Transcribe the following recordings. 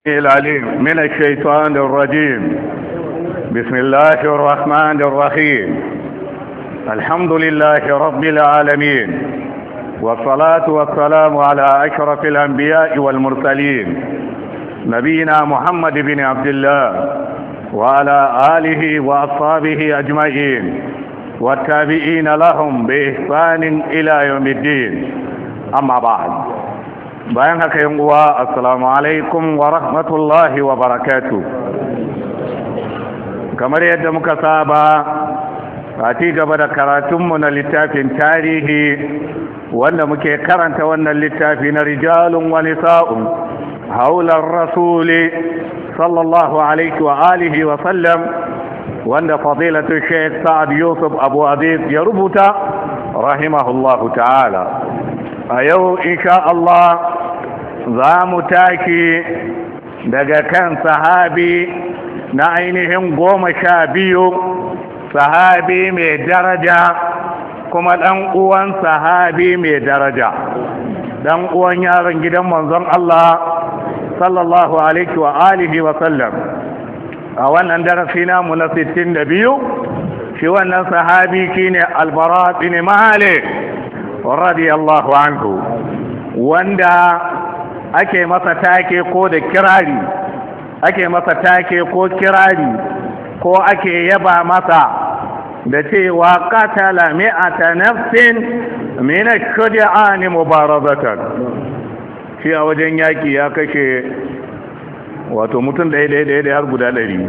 العليم من الشيطان الرجيم. بسم الله الرحمن الرحيم. الحمد لله رب العالمين، والصلاة والسلام على أشرف الأنبياء والمرسلين نبينا محمد بن عبد الله وعلى آله وأصحابه أجمعين والتابعين لهم بإحسان إلى يوم الدين. أما بعد، bayan haka yin uwa, assalamu alaikum wa rahmatullahi wa barakatu. Kamar yadda muka saba a ci gaba da karatunmu na littafin tarihi wanda muke karanta wannan littafi na rijalun wa nisa'un haular rasuli sallallahu alaihi wa alihi wa sallam, wanda fadilatu Sheikh Sa'ad Yusuf Abu Aziz ya rubuta rahimahullahu ta'ala. A yau insha Allah za mu taki daga kan sahabi na ainihin 12, sahabi mai daraja kuma ɗan uwan sahabi mai daraja, ɗan uwan yaron gidan manzon Allah sallallahu alaihi wa alihi wa sallam. A wannan darasi namu na 62, shi wannan sahabi shine Al-Bara bin Malik radiyallahu anhu, wanda ake masa take ko da kirari, ake masa take ko kirari, ko ake yaba masa da cewa qatala mi'ata nafsin min ash-shuja'ani mubarazatan. Shi a wajen yaki ya kashe wato mutum ɗaya har guda 100,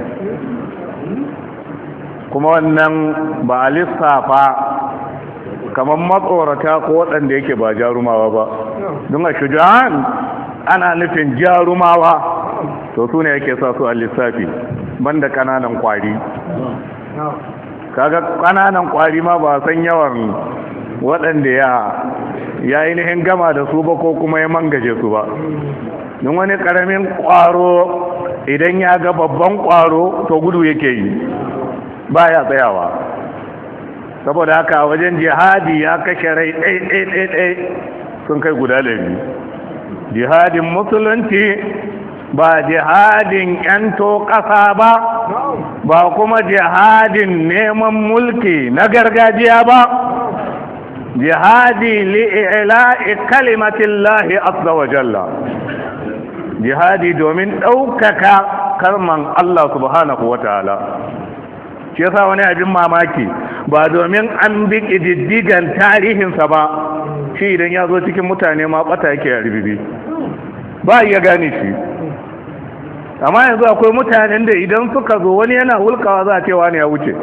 kuma wannan ba a lissafa kamar matsorata ko waɗanda yake ba jarumawa ba, don a shuja'an ana nufin jarumawa, to su ne yake sa su a lissafi, banda kananan kwari. Kaga kananan kwari ma ba san yawan waɗanda ya ainihin gama da su ba ko kuma ya mangaje su ba. don wani ƙaramin ƙwaro idan ya ga babban ƙwaro to gudu yake yi, ba ya tsayawa. Saboda haka wajen jihadi ya kashe rai ɗai sun kai guda 100. Jihadin musulunci ba jihadin ƴanto ƙasa ba kuma jihadin neman mulki na gargajiya ba, jihadi li'ila'i kalimatillahi azza wa jalla, jihadi domin ɗaukaka kalman Allah subhanahu wa ta'ala. Shi yasa wani abin mamaki, ba domin an bi ƙididdigan tarihinsa ba, shi idan ya zo cikin mutane ma ɓata yake a ribibi, ba ya gane shi. Amma yanzu akwai mutanen da idan suka zo wani yana hulkawa za a cewa ne ya wuce,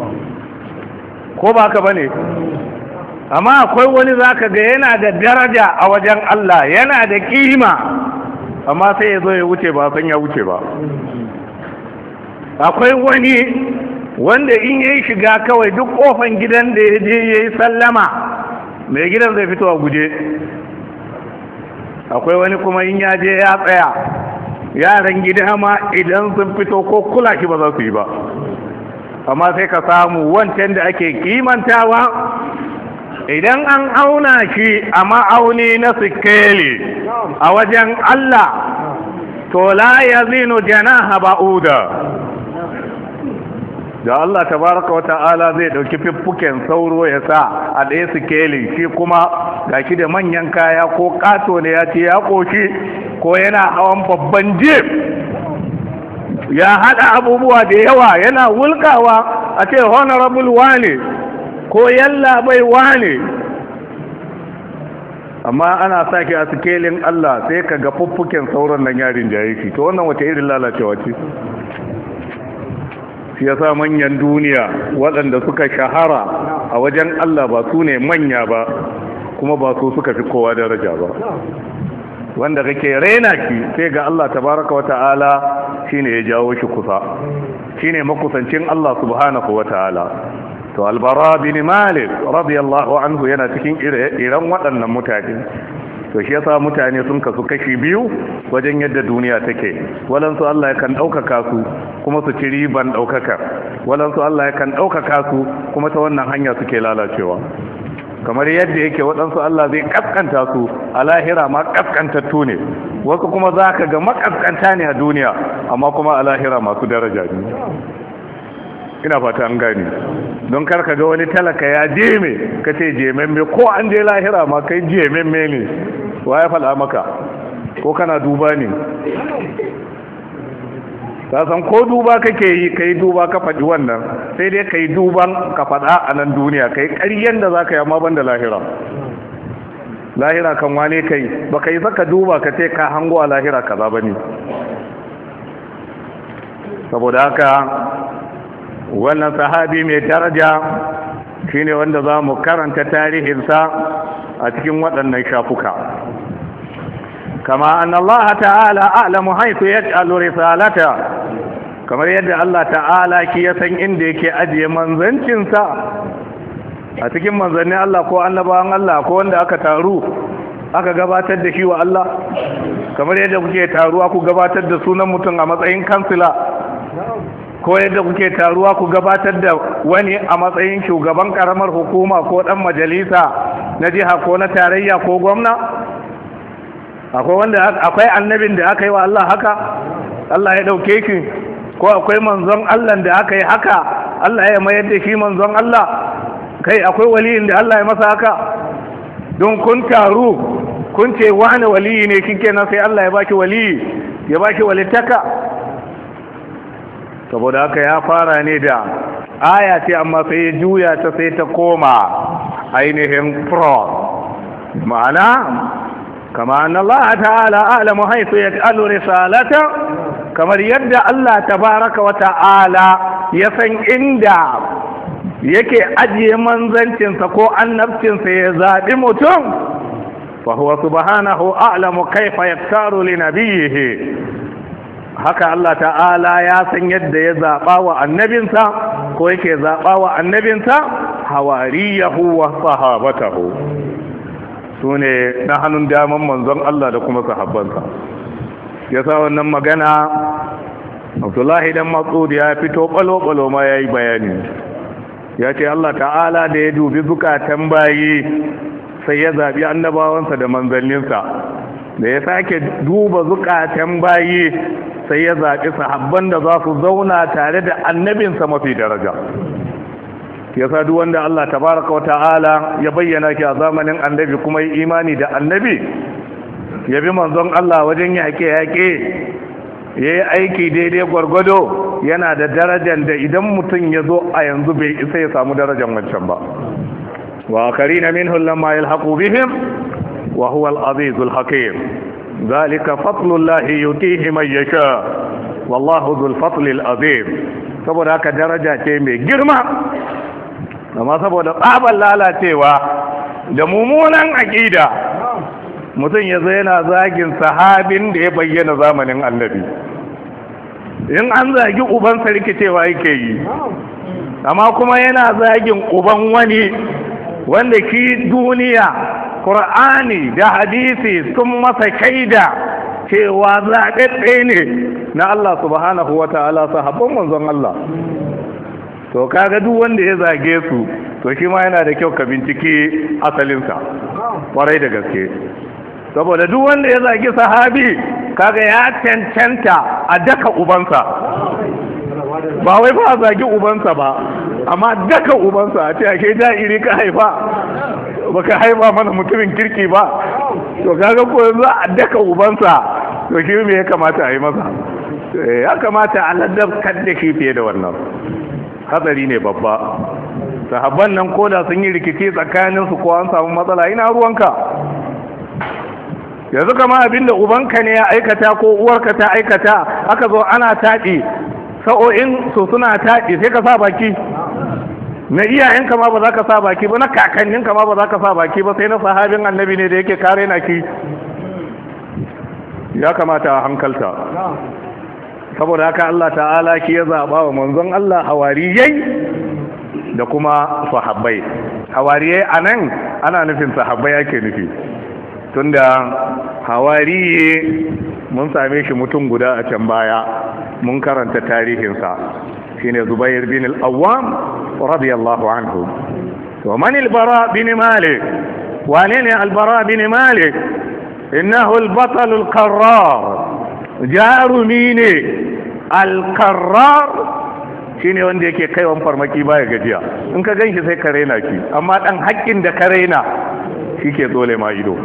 ko ba ka ba ne? Amma akwai wani za ka ga yana da daraja a wajen Allah, yana da ƙima, amma sai ya zo ya wuce ba san ya wuce ba. Akwai wani wanda in yayi shiga kawai duk kofan gidan da ya je yayi sallama mai gidan zai fito a guje. Akwai wani kuma in ya je ya tsaya, yaran gida ma idan sun fito ko kula shi ba za su yi ba. Amma sai ka samu wancan da ake kimantawa, idan an auna shi a ma'auni na sikeli a wajen Allah, to la yazinu janaha ba'uda. Da Allah tabaraka wata'ala zai dauki fiffuken sauro ya sa a ɗaya sikeli, shi kuma gaki da manyan kaya ko kato ne ya ce ya koshi, ko yana hawan babban jeep, ya hada abubuwa da yawa, yana wulkawa a ce honorable wane ko yalla bai wane, amma ana sake a sikelin Allah sai ka ga fuffuken sauran nan yarin jayi shi. To wannan wata irin lalacewa ce? Shi yasa manyan duniya waɗanda suka shahara a wajen Allah ba su ne manya ba, kuma ba su suka fi kowa daraja ba. Wanda kake raina ki sai ga Allah tabaraka wata'ala shine ya jawo shi kusa, shine makusancin Allah subhanahu wata'ala. To Al-Bara bin Malik radiyallahu anhu yana cikin iran waɗannan mutane. To shi yasa mutane sun kasu kashi biyu wajen yadda duniya take. Walansu Allah yakan ɗaukaka su kuma su ci riban ɗaukaka, walansu Allah yakan ɗaukaka su kuma ta wannan hanya suke lalacewa. kamar yadda yake waɗansu Allah zai kaskanta su a lahira ma kaskantattu ne, wasu kuma za ka ga makaskanta ne a duniya amma kuma a lahira masu daraja ne. Ina fata an gani, don karka ga wani talaka ya jeme ka ce jememme, ko an je lahira ma kai jememme ne, wa ya faɗa maka ko kana duba ne? ka san ko duba kake yi, ka yi duba ka faɗi wannan, sai dai ka yi duban ka faɗa a nan duniya, ka yi ƙaryen da za ka yi amma ban da lahira. Lahira kan wane kai ba ka yi saka duba ka ce ka hango a lahira kaza ba ne. Saboda haka wannan sahabi mai daraja shine wanda za mu karanta tarihinsa a cikin waɗannan shafuka. kama anna Allah ta'ala a'lamu haythu yaj'alu risalata, kamar yadda Allah ta'ala ki ya san inda yake ajiye manzancinsa a cikin manzannin Allah ko annabawan Allah ko wanda aka taru aka gabatar da shi wa Allah, kamar yadda kuke taruwa ku gabatar da sunan mutum a matsayin kansila, ko yadda kuke taruwa ku gabatar da wani a matsayin shugaban karamar hukuma ko dan majalisa na jiha ko na tarayya ko gwamna. Akwai annabin da aka yi wa Allah haka, Allah ya dauke shi, ko akwai manzon Allah da aka yi haka, Allah ya mayar da shi manzon Allah, kai akwai waliyin da Allah ya masa haka. Don kun taru kun ce wani waliyi ne, shikenan sai Allah ya baki waliyi, ya baki walittaka. Saboda haka ya fara ne da aya ce, amma sai ya juya ta sai ta koma ainihin ma'ana kama anna Allah ta'ala a'lamu haythu yaj'alu risalata, kamar yadda Allah tabaraka wa ta'ala ya san inda yake ajiye manzancinsa ko annabcinsa ya zaɓi mutum, fa huwa subhanahu a'lamu kaifa yaktaru li nabiyhi. Haka Allah ta'ala ya san yadda ya zaɓa wa annabinsa ko yake zaɓa wa annabinsa hawariyahu wa sahabatahu, su ne na hannun daman manzon Allah da kuma sahabbansa. Ya sa wannan magana Abdullahi dan Mas'ud ya fito balo-balo ma ya yi bayani, ya ce Allah ta'ala da ya dubi zukatan bayi sai ya zaɓi annabawansa da manzanninsa, da ya sake duba zukatan bayi sai ya zaɓi sahabban da za su zauna tare da annabinsa mafi daraja. Ya sa duk wanda Allah tabaraka wata'ala ya bayyana ki a zamanin annabi kuma yi imani da annabi, ya bi manzon Allah wajen yaƙe-yaƙe, ya yi aiki daidai gwargwado, yana da darajar da idan mutum ya zo a yanzu bai isa ya samu darajar wancan ba. Wa karina minhum lamma yalhaqu bihim wa huwa al-azizul hakim. Zalika fadlullahi yutihi man yasha wallahu dhul fadlil azim. Saboda haka daraja ce mai girma, amma saboda tsaban lalacewa da mummunan aƙida mutum ya zo yana zagin sahabin da ya bayyana zamanin annabi. In an zagi ubansa rikicewa yake yi, amma kuma yana zagin uban wani wanda ki duniya, Qur'ani da hadisi sun masa shaida cewa zaɓaɓɓe ne na Allah subhanahu wa ta'ala, sahabban manzon Allah. To kaga duk wanda ya zage su, to shi ma yana da kyau ka bincike asalinsa kwarai da gaske, saboda duk wanda ya zage sahabi kaga ya cancanta a daka ubansa, ba wai ba a zagi ubansa ba, amma daka ubansa a ce ake ja'iri ka haifa, baka haifa mana mutumin kirki ba, to kaga ko yanzu a daka ubansa, to shi me ya kamata a yi masa? Ya kamata a ladabtar da shi fiye da wannan. Hatsari ne babba. Sahabban nan koda sun yi rikici tsakaninsu ko an samu matsala, ina ruwanka? Yanzu kama abinda ubanka ne ya aikata ko uwarka ta aikata, aka zo ana taɗi, sa'o'in su suna taɗi, sai ka sa baki. Na iyayenka ma ba za ka sa baki ba, na kakanninka ma ba za ka sa baki ba, sai na sahabin annabi ne da yake kare na ki. Ya kamata a hankalta. Saboda haka Allah ta'ala ki ya zaɓa wa manzon Allah hawariyai da kuma sahabbai. Hawariyai a nan ana nufin sahabbai ake nufi, tunda hawariye mun same shi mutum guda a can baya, mun karanta tarihinsa, shine Zubair bin al-Awwam radiyallahu anhu. to man al-bara bin malik wane ne al-bara bin malik innahu al-batal al-qarrar jarumi ne al-qarrar shine wanda yake kaiwan farmaki baya gajiya in ka ganshi sai ka raina shi amma dan haƙƙin da ka raina shike dole ma ido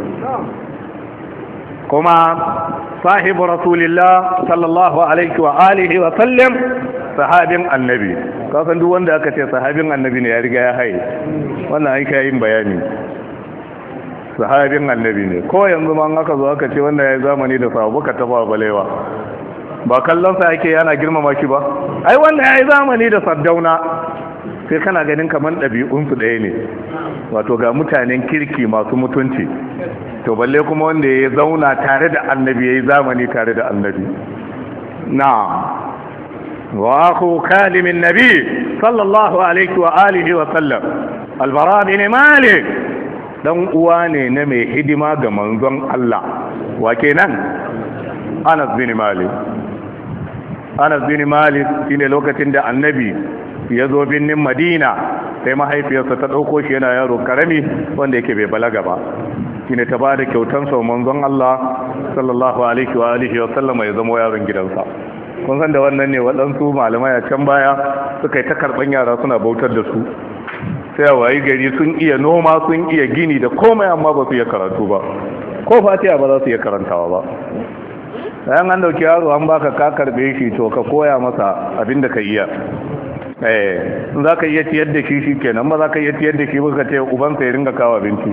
kuma sahibu rasulillah sallallahu alaihi wa alihi wa sallam sahabin annabi kasan duk wanda aka ce sahabin annabi ne ya riga ya haye wannan an kai yin bayani sahabin annabi ne ko yanzu ma aka zo aka ce wanda ya yi zamani da sahabu ka tafa balewa ba kallon sa yake yana girmama shi ba ai wanda ya yi zamani da Sardauna sai kana ganin kaman ɗabi'unsu ɗaya ne wato ga mutanen kirki masu mutunci to balle kuma wanda ya zauna tare da annabi ya yi zamani tare da annabi na wa aku kalimin nabi sallallahu alaihi wa alihi wa sallam albara bin malik dan uwa ne na mai hidima ga manzon Allah wa kenan Anas bin Malik Anas bin Malik shine lokacin da annabi ya zo binnin Madina sai mahaifiyarsa ta dauko shi yana yaro karami wanda yake bai balaga ba shine ta bada kyautan sa manzon Allah sallallahu alaihi wa alihi wa sallama ya zama yaron gidansa kun san da wannan ne waɗansu malamai a can baya suka yi ta karban yara suna bautar da su sai wayi gari sun iya noma sun iya gini da komai amma ba su iya karatu ba ko fatiha ba za su iya karantawa ba bayan an dauki yaro an baka ka karbe shi to ka koya masa abin da ka iya in za ka iya ciyar da shi kenan ba za ka iya ciyar da shi ba ka ce ubansa ya ringa kawo abinci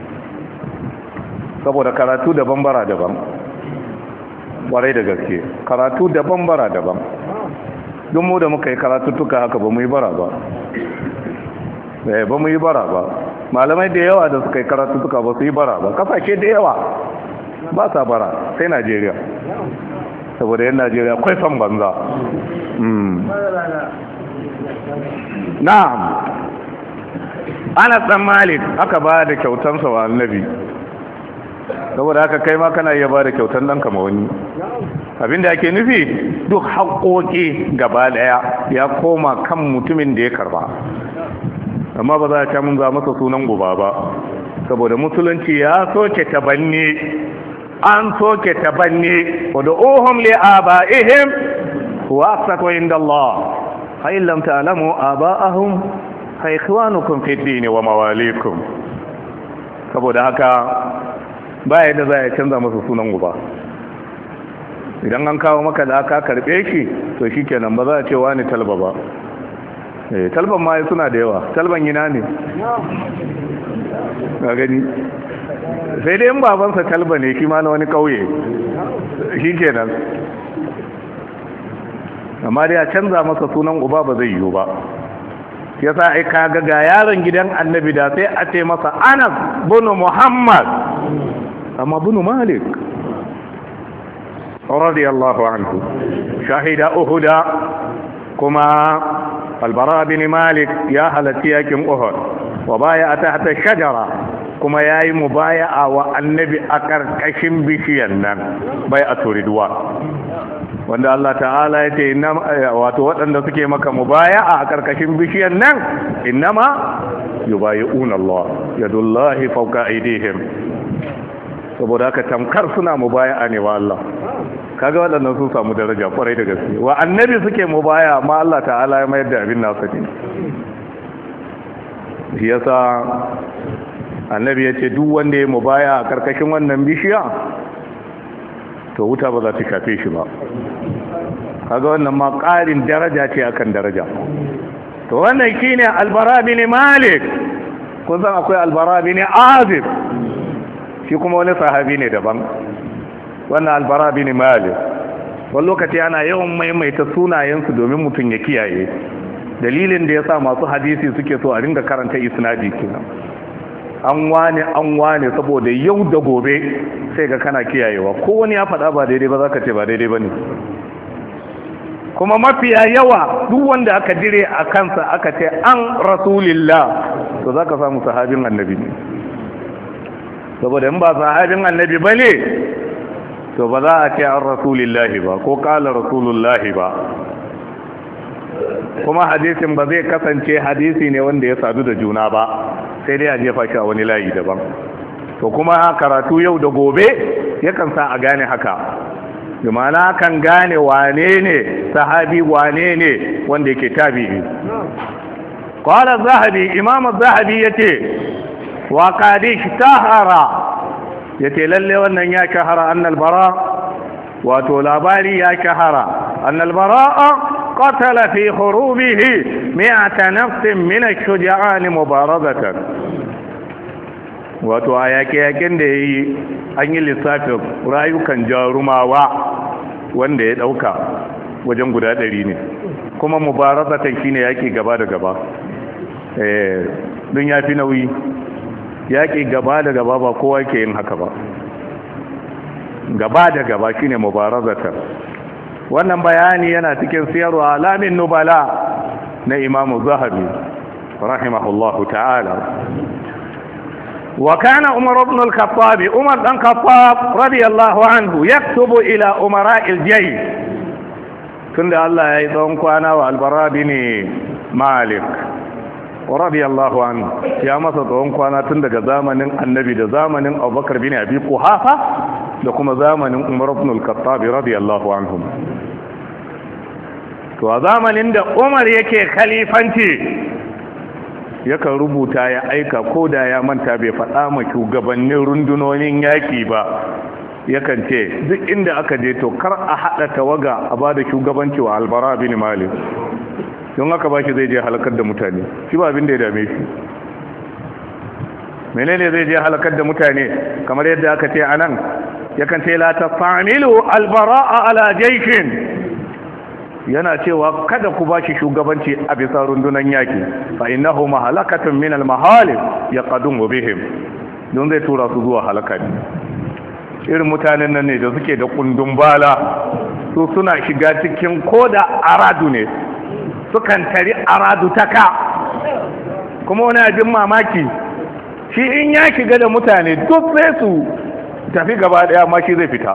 saboda karatu daban bara daban warai da gaske karatu daban bara daban don mu da muka yi karatuttuka haka ba mu yi bara ba ba mu yi bara ba malamai da yawa da suka yi karatuttuka ba su yi bara ba kasashe da yawa ba sa bara sai Najeriya saboda yan Najeriya kwai fan banza na'am Anas dan Malik aka ba da kyautansa wa annabi saboda haka kai ma kana iya ba da kyautan ɗanka ma wani abinda ake nufi duk haƙoƙi gaba ɗaya ya koma kan mutumin da ya karba amma ba za a camun za masa sunan guba ba saboda musulunci ya soke tabanni an soke tabanni wadda ohun li'aba'ihim wa aqsatu inda Allah fa in lam ta'lamu aba'ahum fa ikhwanukum fi ad-din wa mawalikum saboda haka ba yadda za a canza masa sunan guba idan an kawo maka da aka karbe shi to shikenan ba za a ce wani talba ba talban ma suna da yawa talban yana ne ga gani sai dai in babansa talba ne shi ma na wani kauye shi kenan amma dai a canza masa sunan uba ba zai yiwu ba yasa ai kaga ga yaron gidan annabi da sai a ce masa Anas bin Muhammad amma bin Malik radiyallahu anhu shahida uhuda kuma albara bin Malik ya halatti yakin Uhud wa baya tahta shajara kuma yayi mubaya'a wa annabi a karkashin bishiyan nan bai'atu ridwan wanda Allah ta'ala ya ce wato waɗanda suke maka mubaya'a a karkashin bishiyan nan innama yubayi'una Allah yadullahi fawqa aydihim saboda haka tamkar suna mubaya'a ne wa Allah kaga waɗannan sun samu daraja kwarai da gaske wa annabi suke mubaya amma Allah ta'ala ya mayar da abin nasa ne shi yasa annabi ya ce duk wanda ya mubaya a karkashin wannan bishiya to wuta ba za ta shafe shi ba kaga wannan ma ƙarin daraja ce akan daraja to wannan shine albara bin malik kun san akwai albara bin azib shi kuma wani sahabi ne daban wannan albara bin malik wani lokaci ana yawan maimaita sunayensu domin mutum ya kiyaye dalilin da ya sa masu hadisi suke so a ringa karanta isnadi kenan an wane saboda yau da gobe sai ga kana kiyayewa ko wani ya faɗa ba daidai ba za ka ce ba daidai ba ne kuma mafiya yawa duk wanda aka dire a kansa aka ce an rasulillah to za ka samu sahabin annabi ne saboda in ba sahabin annabi ba ne to ba za a ce an rasulillahi ba ko kala rasulullahi ba kuma hadisin ba zai kasance hadisi ne wanda ya sadu da juna ba, sai dai a jefa shi a wani layi daban. To kuma karatu yau da gobe yakan sa a gane haka, jimana kan gane wane ne sahabi wane ne wanda yake tabi'i. Qala az-Zahabi, Imam az-Zahabi yace wa qad ishtahara, yace lalle wannan ya shahara annal bara, wato labari ya shahara annal bara'a qatala fi hurubihi 100 nafsin min ash-shuja'an mubarazatan. Wato a yaƙe-yaƙen da ya yi an yi lissafin rayukan jarumawa wanda ya ɗauka wajen guda 100 ne, kuma mubarazatan shine yaƙi gaba da gaba. Don ya fi nauyi, yaƙi gaba da gaba ba kowa ke yin haka ba, gaba da gaba shine mubarazatan. Wannan bayani yana cikin siyarwa alamin nubala na Imam Zahabi rahimahullahu ta'ala. وكان عمر بن الخطاب عمر بن الخطاب رضي الله عنه يكتب إلى أمراء الجيش. تند الله يدون كوانا والبراء بن مالك رضي الله عنه يا مسا دون كوانا تند زمن النبي ده زمن أبو بكر بن أبي قحافة لكم زمن عمر بن الخطاب رضي الله عنهم. وزمن ده عمر يكي خليفانتي yakan rubuta ya aika ko da ya manta bai faɗa ma shugabannin rundunonin yaƙi ba, yakan ce duk inda aka je to kar a haɗa tawaga a ba da shugabanci wa Albara bin Malik, don haka ba shi zai je halakar da mutane, shi ba abin da ya dame shi. menene zai je halakar da mutane? Kamar yadda aka ce a nan, yakan ce la tafamilu albara'a ala jaishin, yana cewa kada ku bashi shugabanci a bisa rundunan yaki, fa innahu mahalakatun min almahalib yaqadum bihim, don zai tura su zuwa halaka. Irin mutanen nan ne da suke da kundun bala, su suna shiga cikin koda aradu ne, sukan tari aradu taka. Kuma wani abin mamaki, shi in ya shiga da mutane duk sai su tafi gaba daya, ma shi zai fita.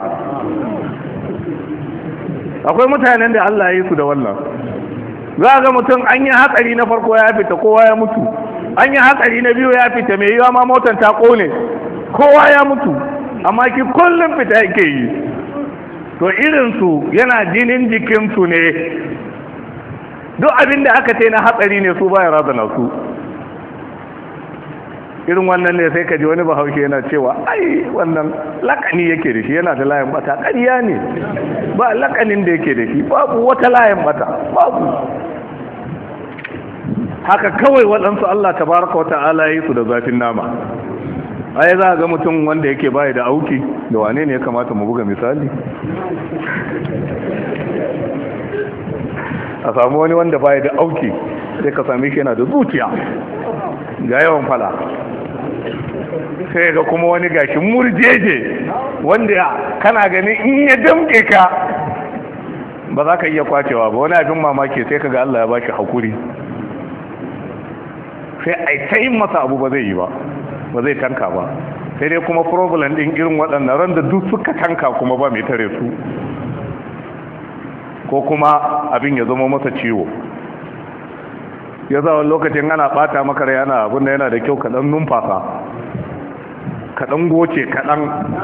Akwai mutanen da Allah ya yi su da wannan. Za ga mutum an yi hatsari na farko ya fita, kowa ya mutu. An yi hatsari na biyu ya fita, mai yiwa ma motar ta kone, kowa ya mutu. Amma ki kullum fita yake yi. To irinsu yana jinin jikinsu ne. Duk abin da aka ce na hatsari ne su baya razana su. Irin wannan ne sai ka ji wani bahaushe yana cewa ai wannan lakani yake da shi, yana da layin bata. Ƙarya ne, ba lakanin da yake da shi, babu wata layin bata, babu. Haka kawai waɗansu Allah tabaraka wata'ala yi su da zafin nama. Ai za ga mutum wanda yake bai da auki, da wane ne ya kamata mu buga misali? A samu wani wanda bai da auki, sai ka same shi yana da zuciya ga yawan fala. Sai ga kuma wani gashi murjeje wanda kana ganin in ya damke ka ba za ka iya kwacewa ba. Wani abin mamaki sai ka ga Allah ya bashi hakuri, sai ai ta yin masa abu ba zai yi ba, ba zai tanka ba. Sai dai kuma problem din irin waɗannan ran da duk suka tanka kuma ba mai tare su, ko kuma abin ya zama masa ciwo. Ya zawa lokacin ana bata maka rai, ana abin da yana da kyau kaɗan numfasa, kaɗan goce kaɗan,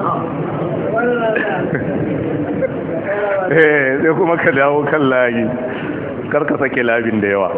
sai kuma ka dawo kan layi, karka sake labin da yawa.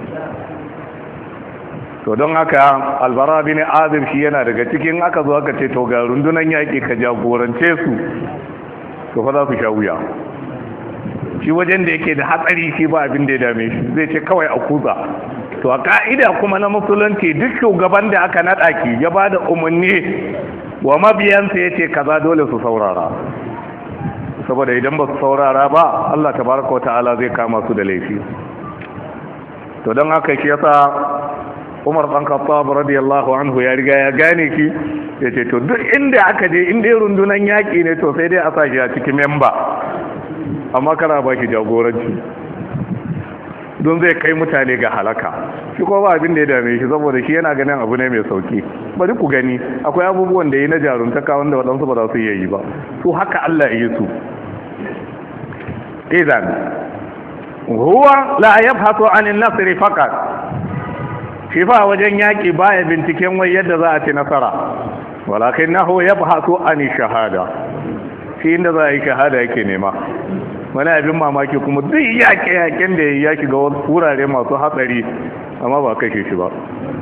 To don haka Albara bin Azib shi yana daga cikin, aka zo aka ce to ga rundunan yaƙi ka jagorance su, to fa za su sha wuya. Shi wajen da yake da hatsari shi ba abin da ya dame shi, zai ce kawai a kuza. To a ka'ida kuma na musulunci duk shugaban da aka naɗa ki ya ba da umarni wa mabiyansa ya ce kaza, dole su saurara, saboda idan ba su saurara ba Allah tabaraka wa ta'ala zai kama su da laifi. To don haka shi yasa Umar ɗan Khattab radiyallahu anhu ya riga ya gane ki, ya ce to duk inda aka je, inda rundunan yaƙi ne, to sai dai a sa shi a cikin memba, amma kana ba shi jagoranci, don zai kai mutane ga halaka. Shi ko ba abin da ya dame shi, saboda shi yana ganin abu ne mai sauki. Bari ku gani, akwai abubuwan da yi na jaruntaka wanda waɗansu ba za su iya yi ba, su haka Allah ya yi su. Idan huwa la yabhatu anin nasri faqat shi fa wajen yaki baya binciken wai yadda za a ci nasara walakinahu yabhatu anin shahada shi inda za a yi shahada yake nema. wani abin mamaki kuma duk yaƙe-yaƙen da ya shiga wurare masu hatsari amma ba kashe shi ba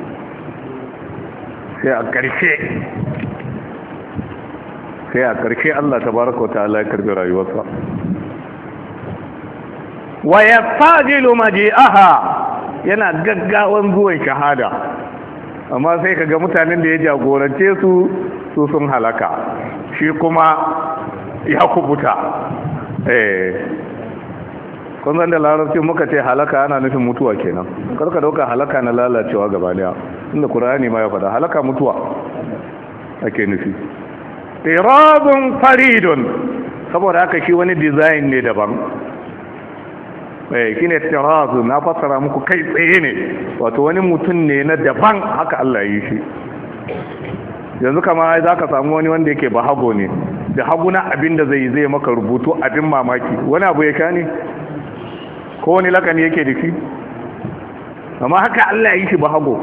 sai a ƙarshe Allah tabaraka wa ta'ala ya karbi rayuwarsa. wa yastajilu maji'aha yana gaggawan zuwan shahada amma sai kaga mutanen da ya jagorance su sun halaka shi kuma ya kubuta. kun san da larabci muka ce halaka ana nufin mutuwa kenan, karka dauka halaka na lalacewa gaba daya, inda Qur'ani ma ya faɗa halaka mutuwa ake nufi. Iradun faridun, saboda haka shi wani design ne daban. Shine tirazu, na fassara muku kai tsaye ne, wato wani mutum ne na daban, haka Allah ya yi shi. Yanzu kama za ka samu wani wanda yake bahago ne, da haguna abin da zai maka rubutu abin mamaki, wani abu ya sha ne ko wani lakani yake da shi, amma haka Allah ya yi shi bahago.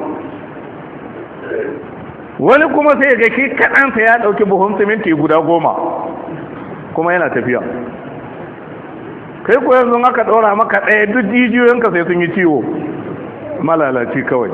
Wani kuma sai ga shi kaɗansa ya ɗauki buhun siminti guda 10 kuma yana tafiya. Kai ko yanzu aka ɗora maka ɗaya duk jijiyoyinka sai sun yi ciwo, malalaci kawai.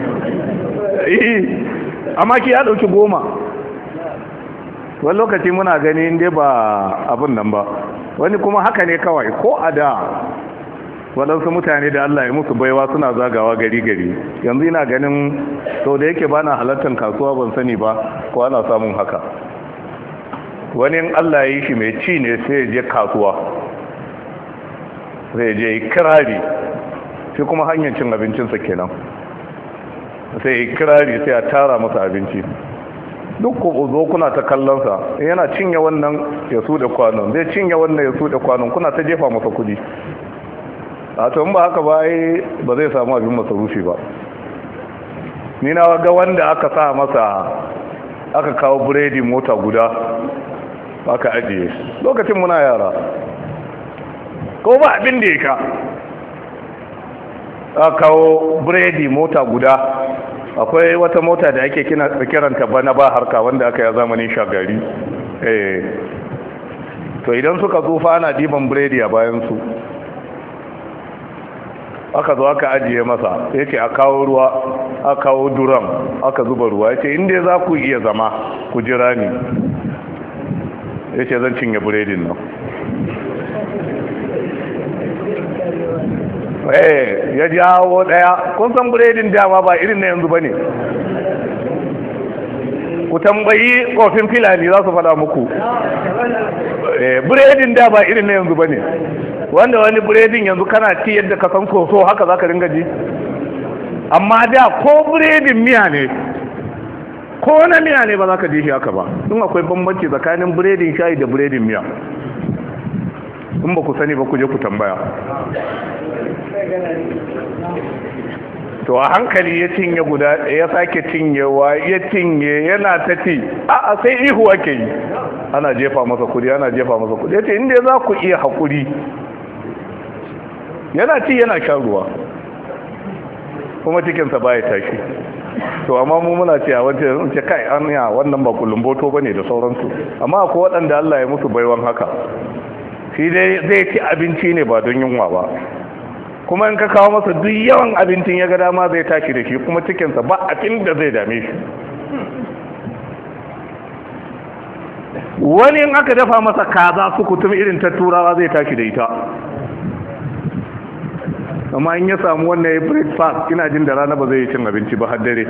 Amma ki ya ɗauki 10. Wani lokaci muna gani inda ba abin nan ba, wani kuma haka ne kawai. Ko a da waɗansu mutane da Allah ya musu baiwa suna zagawa gari-gari, yanzu ina ganin sau da yake ba na halartar kasuwa ban sani ba ko ana samun haka. Wani in Allah ya yi shi mai ci ne sai ya je kasuwa, sai ya je kirari, shi kuma hanyar cin abincinsa kenan, sai ya kirari sai ya tara masa abinci. Duk ku zo kuna ta kallonsa, yana cinye wannan ya su da kwanon, zai cinye wannan ya su da kwanon, kuna ta jefa masa kudi. A to ba haka ba ba zai samu abin masarufi ba. Ni na ga wanda aka sa masa, aka kawo biredi mota guda aka ajiye lokacin muna yara, ko ba abin da ya sha, aka kawo biredi mota guda. Akwai wata mota da ake kiranta bana ba harka, wanda aka yi zamanin shagari. To idan suka tsufa ana diban biredi a bayansu, aka zo aka ajiye masa, ya ce a kawo ruwa, a kawo duram, aka zuba ruwa, ya ce inda za ku iya zama ku jira ni, ya ce zan cinye biredin nan. Ya jawo daya, kun san biredin dama ba irin na yanzu ba ne, ku tambayi kofin filani za su fada muku. Biredin da ba irin na yanzu ba ne, wanda wani biredin yanzu kana ci yadda ka san koso haka za ka ringa ji. Amma da ko biredin miya ne, ko na miya ne ba za ka ji shi haka ba. In akwai bambanci tsakanin biredin shayi da biredin miya, in ba ku sani ba ku je ku tambaya. To a hankali ya cinye guda, ya sake cinyewa, ya cinye, yana ta ci, a sai ihu ake yi, ana jefa masa kudi, ana jefa masa kudi. Ya ce inda za ku iya haƙuri, yana ci yana shan ruwa, kuma cikinsa ba ya tashi. To amma mu muna ce a wancan ce kai an ya wannan ba kulumboto bane da sauransu, amma akwai waɗanda Allah ya musu baiwan haka, shi dai zai ci abinci ne ba don yunwa ba, kuma in ka kawo masa duk yawan abincin ya ga dama zai tashi da shi, kuma cikinsa ba abin da zai dame shi. Wani in aka dafa masa kaza su kutum irin ta turawa zai tashi da ita, amma in ya samu wannan ya breakfast, ina jin da rana ba zai yi cin abinci ba har dare.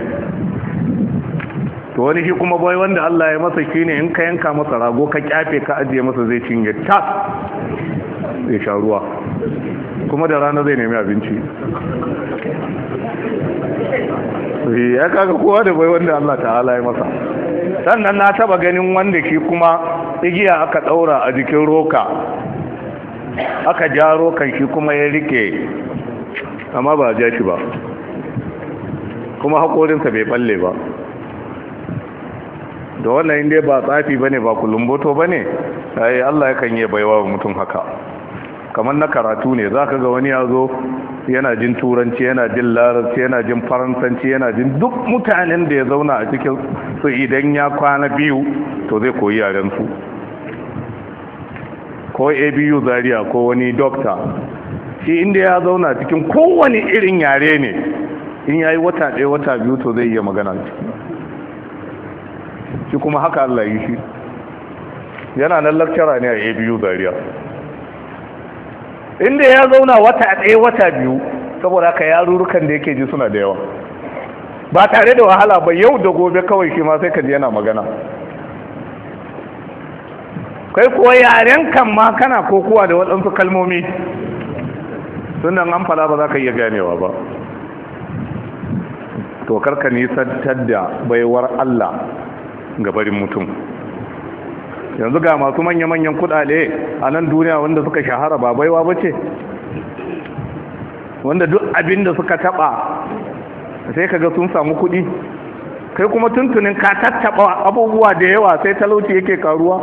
To wani shi kuma bai wanda Allah ya masa shi ne in ka yanka masa rago ka kyafe ka ajiye masa zai cinye tas, zai sha ruwa, kuma da rana zai nemi abinci. Ya kaga kowa da bai wanda Allah ta'ala ya masa. Sannan na taba ganin wanda shi kuma igiya aka daura a jikin roka, aka ja rokan shi kuma ya rike, amma ba ja shi ba, kuma haƙorinsa bai balle ba. Da wannan inda ba tsafi bane ba kulumboto bane, ai Allah yakan yi baiwa mutum haka. kamar na karatu ne za ka ga wani ya zo yana jin turanci yana jin larabci yana jin faransanci yana jin duk mutanen da ya zauna a cikin su idan ya kwana biyu to zai koyi yarensu ko abu zaria ko wani dokta shi inda ya zauna cikin kowane irin yare ne in ya yi wata ɗaya wata biyu to zai iya magana shi kuma haka Allah yi shi yana nan lakcara ne a abu zaria inda ya zauna wata ɗaya wata biyu saboda haka yarurrukan da yake ji suna da yawa ba tare da wahala ba yau da gobe kawai shi ma sai ka ji yana magana kai kuwa yaren kan ma kana kokowa da waɗansu kalmomi sunan an fala ba za ka iya ganewa ba to karka nisantar da baiwar Allah ga barin mutum yanzu ga masu manya-manyan kudade a nan duniya wanda suka shahara ba baiwa ba ce wanda duk abin da suka taba sai kaga sun samu kudi kai kuma tuntunin ka tattaba abubuwa da yawa sai talauci yake karuwa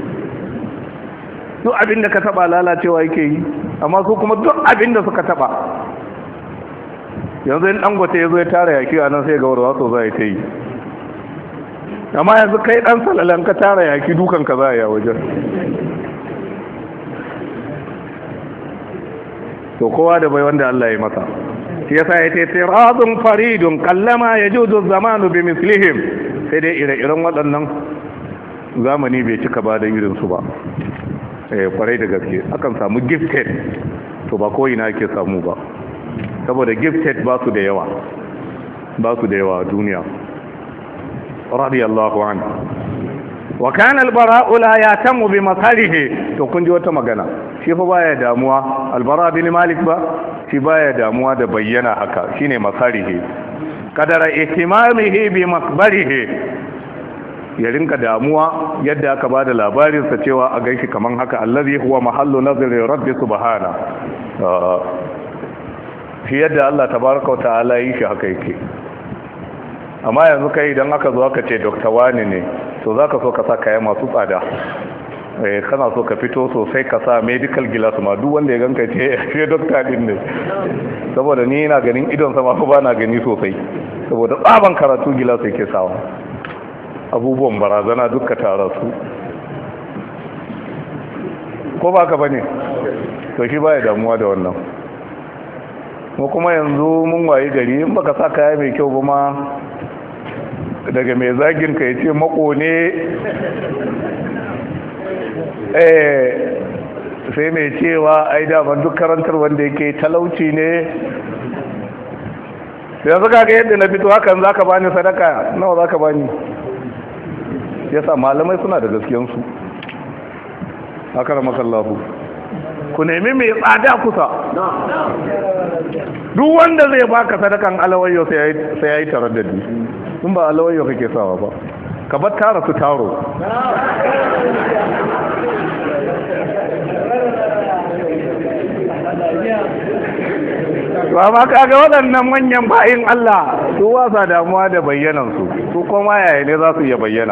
duk abin da ka taba lalacewa yake yi amma su kuma duk abin da suka taba yanzu in dangote ya zo ya tara yaki a nan sai ga warwa so za ta yi amma yanzu kai dan salalan ka tara yaki dukan ka za a yi a wajen to kowa da bai wanda Allah ya masa shi yasa ya ce tiradun faridun kallama yajudu zamanu bi mislihim sai dai ire-iren waɗannan zamani bai cika ba da irin su ba kwarai da gaske akan samu gifted to ba ko ina ake samu ba saboda gifted ba su da yawa a duniya radiyallahu anhu wa kana al-bara'u la yatamu bi masalihi to kun ji wata magana shi fa baya damuwa al-bara bin malik ba shi baya damuwa da bayyana haka shine masalihi kadara ihtimamihi bi maqbarihi ya rinka damuwa yadda aka bada labarin sa cewa a ganshi kaman haka allazi huwa mahallu nazari rabbi subhana shi yadda Allah tabaraka wa ta'ala yi shi haka yake amma yanzu kai idan aka zo aka ce dokta wani ne to za ka so ka sa kaya masu tsada kana so ka fito sosai ka sa medical glass ma duk wanda ya ganka ce ya dokta din ne saboda ni ina ganin idon sama ba na gani sosai saboda tsaban karatu glass yake sawa abubuwan barazana duka tara su ko ba ka bane to shi baya damuwa da wannan ko kuma yanzu mun waye gari in baka sa kaya mai kyau ba ma daga mai zagin ka yace mako ne sai mai cewa ai daban duk karantar wanda yake talauci ne yanzu kaga yadda na fito hakan zaka bani sadaka nawa zaka bani yasa malamai suna da gaskiyansu haka ramakallahu ku nemi mai tsada kusa duk wanda zai baka sadakan alawayyo sai ya yi taraddadi in ba alawayyo kake sawa ba ka bar tara su taro ba ma kaga waɗannan manyan bayin Allah su wasa damuwa da bayyanansu su kuma yaya ne za su iya bayyana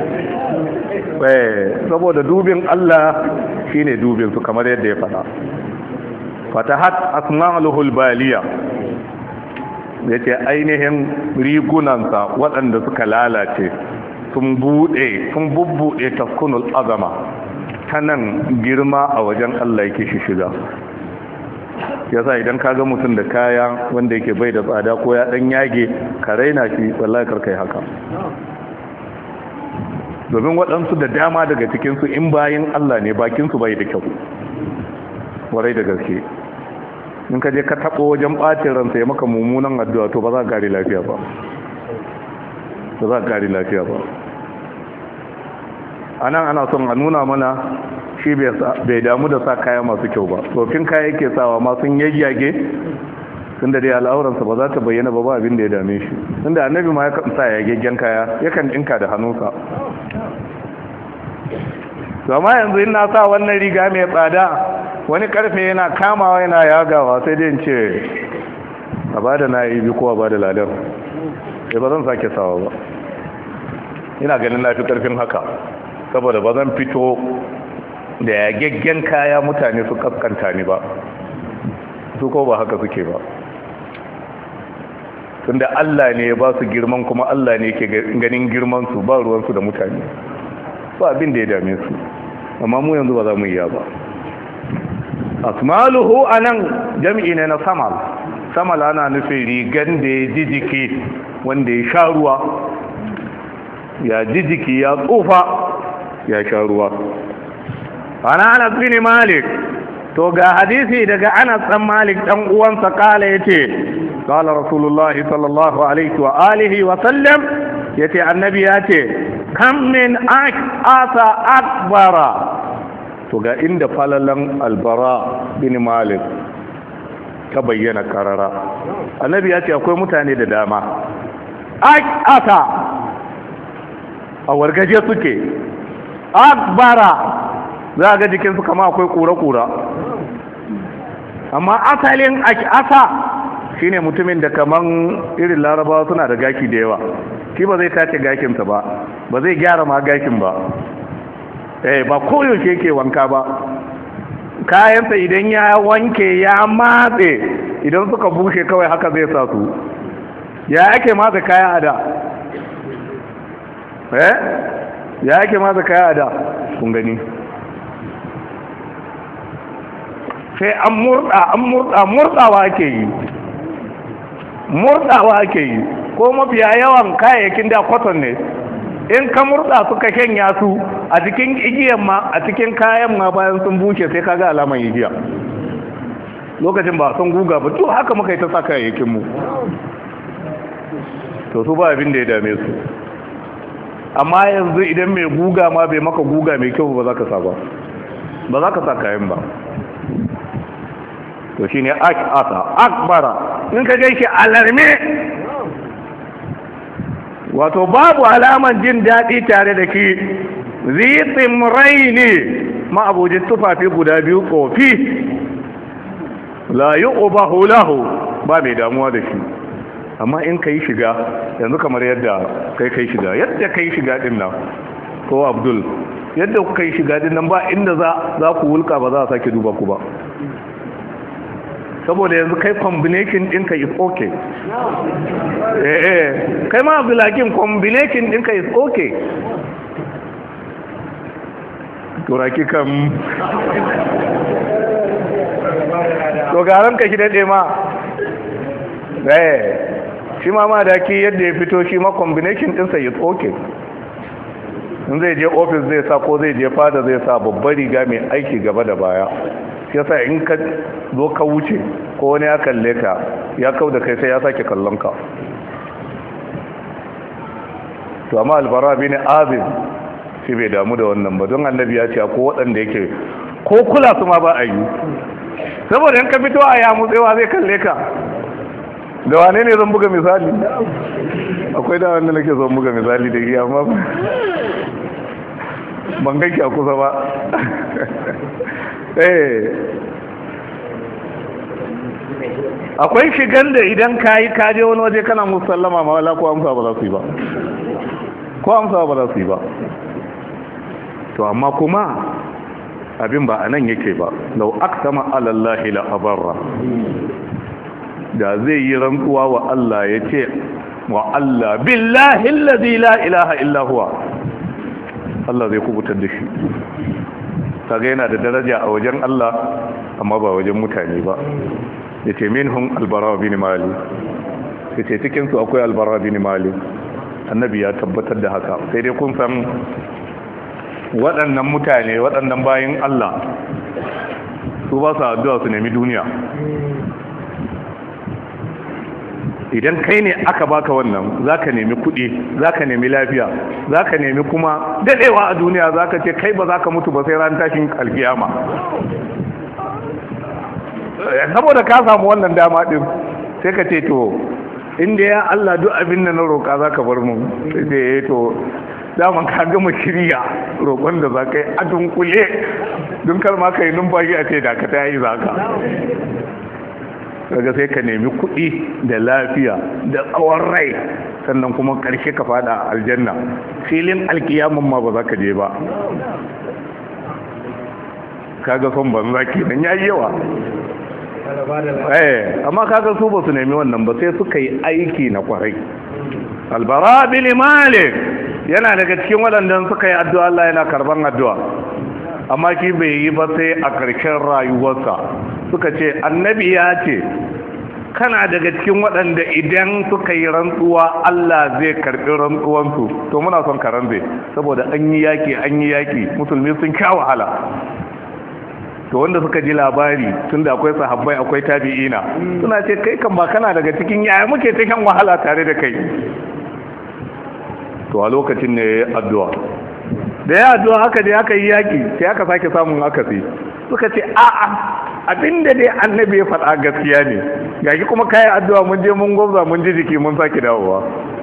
saboda dubin Allah shine dubin su kamar yadda ya faɗa fatahat asma'ul baliya yace ainihin rigunansa waɗanda suka lalace sun bubbude taskunul azama tanan girma a wajen Allah yake shiga yasa idan kaga mutum da kaya wanda yake bai da tsada ko ya dan yage ka raina shi wallahi karkai haka domin waɗansu da dama daga cikinsu in bayan Allah ne bakinsu bai da kyau warai da gaske in ka je ka taɓo wajen ɓacin ransa ya maka mummunan addu'a to ba za ka gari lafiya ba a nan ana son a nuna mana shi bai damu da sa kaya masu kyau ba tsofin kaya yake sawa masu yayyage tun da dai al'auransa ba za ta bayyana ba abin da ya dame shi tun da annabi ma ya sa yagaggen kaya yakan ɗinka da hannunsa amma yanzu in na sa wannan riga mai tsada wani karfe yana kamawa yana yagawa sai dai ce a bada na yi bi ko a bada ladan sai ba zan sake sawa ba ina ganin na fi karfin haka saboda ba zan fito da yagaggen kaya mutane su kaskanta ni ba, su ko ba haka suke ba, tunda Allah ne ya ba su girman, kuma Allah ne ke ganin girman su, ba ruwansu da mutane, ba abin da ya dame su. Amma mu yanzu ba za mu iya ba. Asmaluhu anan jam'i ne na samal. Samal ana nufin rigan da ya ji jiki, wanda ya sha ruwa, ya ji jiki ya tsufa ya sha ruwa. Ana Anas bin Malik, to ga hadisi daga Anas dan Malik dan uwansa, kala yace qala Rasulullah sallallahu alaihi wa alihi wa sallam, yace annabi yace kam min asa akbara. To ga inda falalan Albara bin Malik ta bayyana karara. Annabi yace akwai mutane da dama asa a wargaje suke, akbara za ga jikinsu kama akwai kura-kura, amma asalin asa shine mutumin da kaman irin larabawa suna da gaki da yawa, shi ba zai tace gakinsa ba zai gyara ma gakin ba, ba koyaushe yake wanka ba, kayansa idan ya wanke ya matse, idan suka bushe kawai haka zai sa su. Ya ake matse kaya a da? Ya ake matse kaya a da? Kun gani, sai an murdawa ake yi, ko mafiya yawan kayayyakin da kwaton ne, in ka murda suka kenya su a cikin igiyan ma, a cikin kayan ma, bayan sun bushe sai kaga alaman igiya. Lokacin ba sun guga ba, to haka muka yi ta sa kayayyakin mu, to su ba abin da ya dame su. Amma yanzu idan mai guga ma bai maka guga mai kyau ba za ka sa ba, ba za ka sa kayan ba. To shi ne asa akbara, in ka gaishe alarme, wato babu alaman jin daɗi tare da ki, zitsin rai ne ma'abujin tufafi guda biyu kofi, la yi ubahu lahu, ba mai damuwa da shi. Amma in ka yi shiga yanzu kamar yadda kai shiga, yadda kai shiga din nan, ko Abdul, yadda kuka yi shiga din nan, ba inda za ku wulka ba za a sake duba ku ba, saboda yanzu kai combination ɗinka is okay. Kai ma Abdulhakim combination ɗinka is okay. Turaki kam to garan ka shi daɗe ma, shi ma da ki yadda ya fito, shi ma combination ɗinsa is okay. In zai je office zai sa, ko zai je fada zai sa babbar riga mai aiki gaba da baya. Yasa in ka zo ka wuce ko wani ya kalle ka, ya kau da kai sai ya sake kallon ka. To amma Albara bin Azib shi bai damu da wannan ba, don annabi ya ce ko waɗanda yake ko kula su ma ba a yi, saboda in ka fito a ya mutsewa zai kalle ka. Da wane ne zan buga misali? Akwai da wanda nake zan buga misali da iya, amma ban ganki a kusa ba. Akwai shigan da idan kaje wani waje kana musallama ma wala ko amsa ba za su yi ba, to amma kuma abin ba anan yake ba. Lau aqsama ala Allah la abarra, da zai yi rantsuwa wa Allah, ya ce wa Allah billahi allazi la ilaha illa huwa, Allah zai kubutar da shi. Kaga yana da daraja a wajen Allah amma ba wajen mutane ba. Yace minhum Albara bin Malik, yace cikin su akwai Albara bin Malik. Annabi ya tabbatar da haka. Sai dai kun san waɗannan mutane, waɗannan bayin Allah, su ba su addu'a su nemi duniya. Idan kai ne aka baka wannan, zaka nemi kuɗi, zaka nemi lafiya, zaka nemi kuma dadewa a duniya, zaka ce kai ba zaka mutu ba sai ran tashin alkiyama, saboda ka samu wannan dama din. Sai ka ce to inda ya Allah duk abin da na roƙa zaka bar mu, sai to daman ka gama shirya roƙon da zaka yi a dunkule, don kar ma kai numfashi a ce da ka ta yi zaka. Kaga sai ka nemi kuɗi da lafiya da tsawon rai, sannan kuma ƙarshe ka fada aljanna, filin alkiyamun ma ba za ka je ba. kaga son banza kenan yayi yawa amma kaga su ba su nemi wannan ba sai suka yi aiki na kwarai. Albara bin Malik yana daga cikin waɗanda suka yi addu'a Allah yana karban addu'a, amma ki bai yi ba sai a ƙarshen rayuwarsa. Suka ce annabi ya ce kana daga cikin waɗanda idan suka yi rantsuwa Allah zai karɓi rantsuwansu, to muna son ka rantse saboda an yi yaƙi musulmi sun sha wahala. To wanda suka ji labari tun da akwai sahabbai akwai tabi'ina suna ce kai kan ba kana daga cikin yaya muke ta shan wahala tare da kai. To a lokacin ne ya yi addu'a, da ya addu'a haka dai aka yi yaƙi sai aka sake samun akasi. Suka ce a'a abinda dai annabi ya faɗa gaskiya ne, gashi kuma kayan addu'a mun je mun gwabza mun ji jiki mun sake dawowa.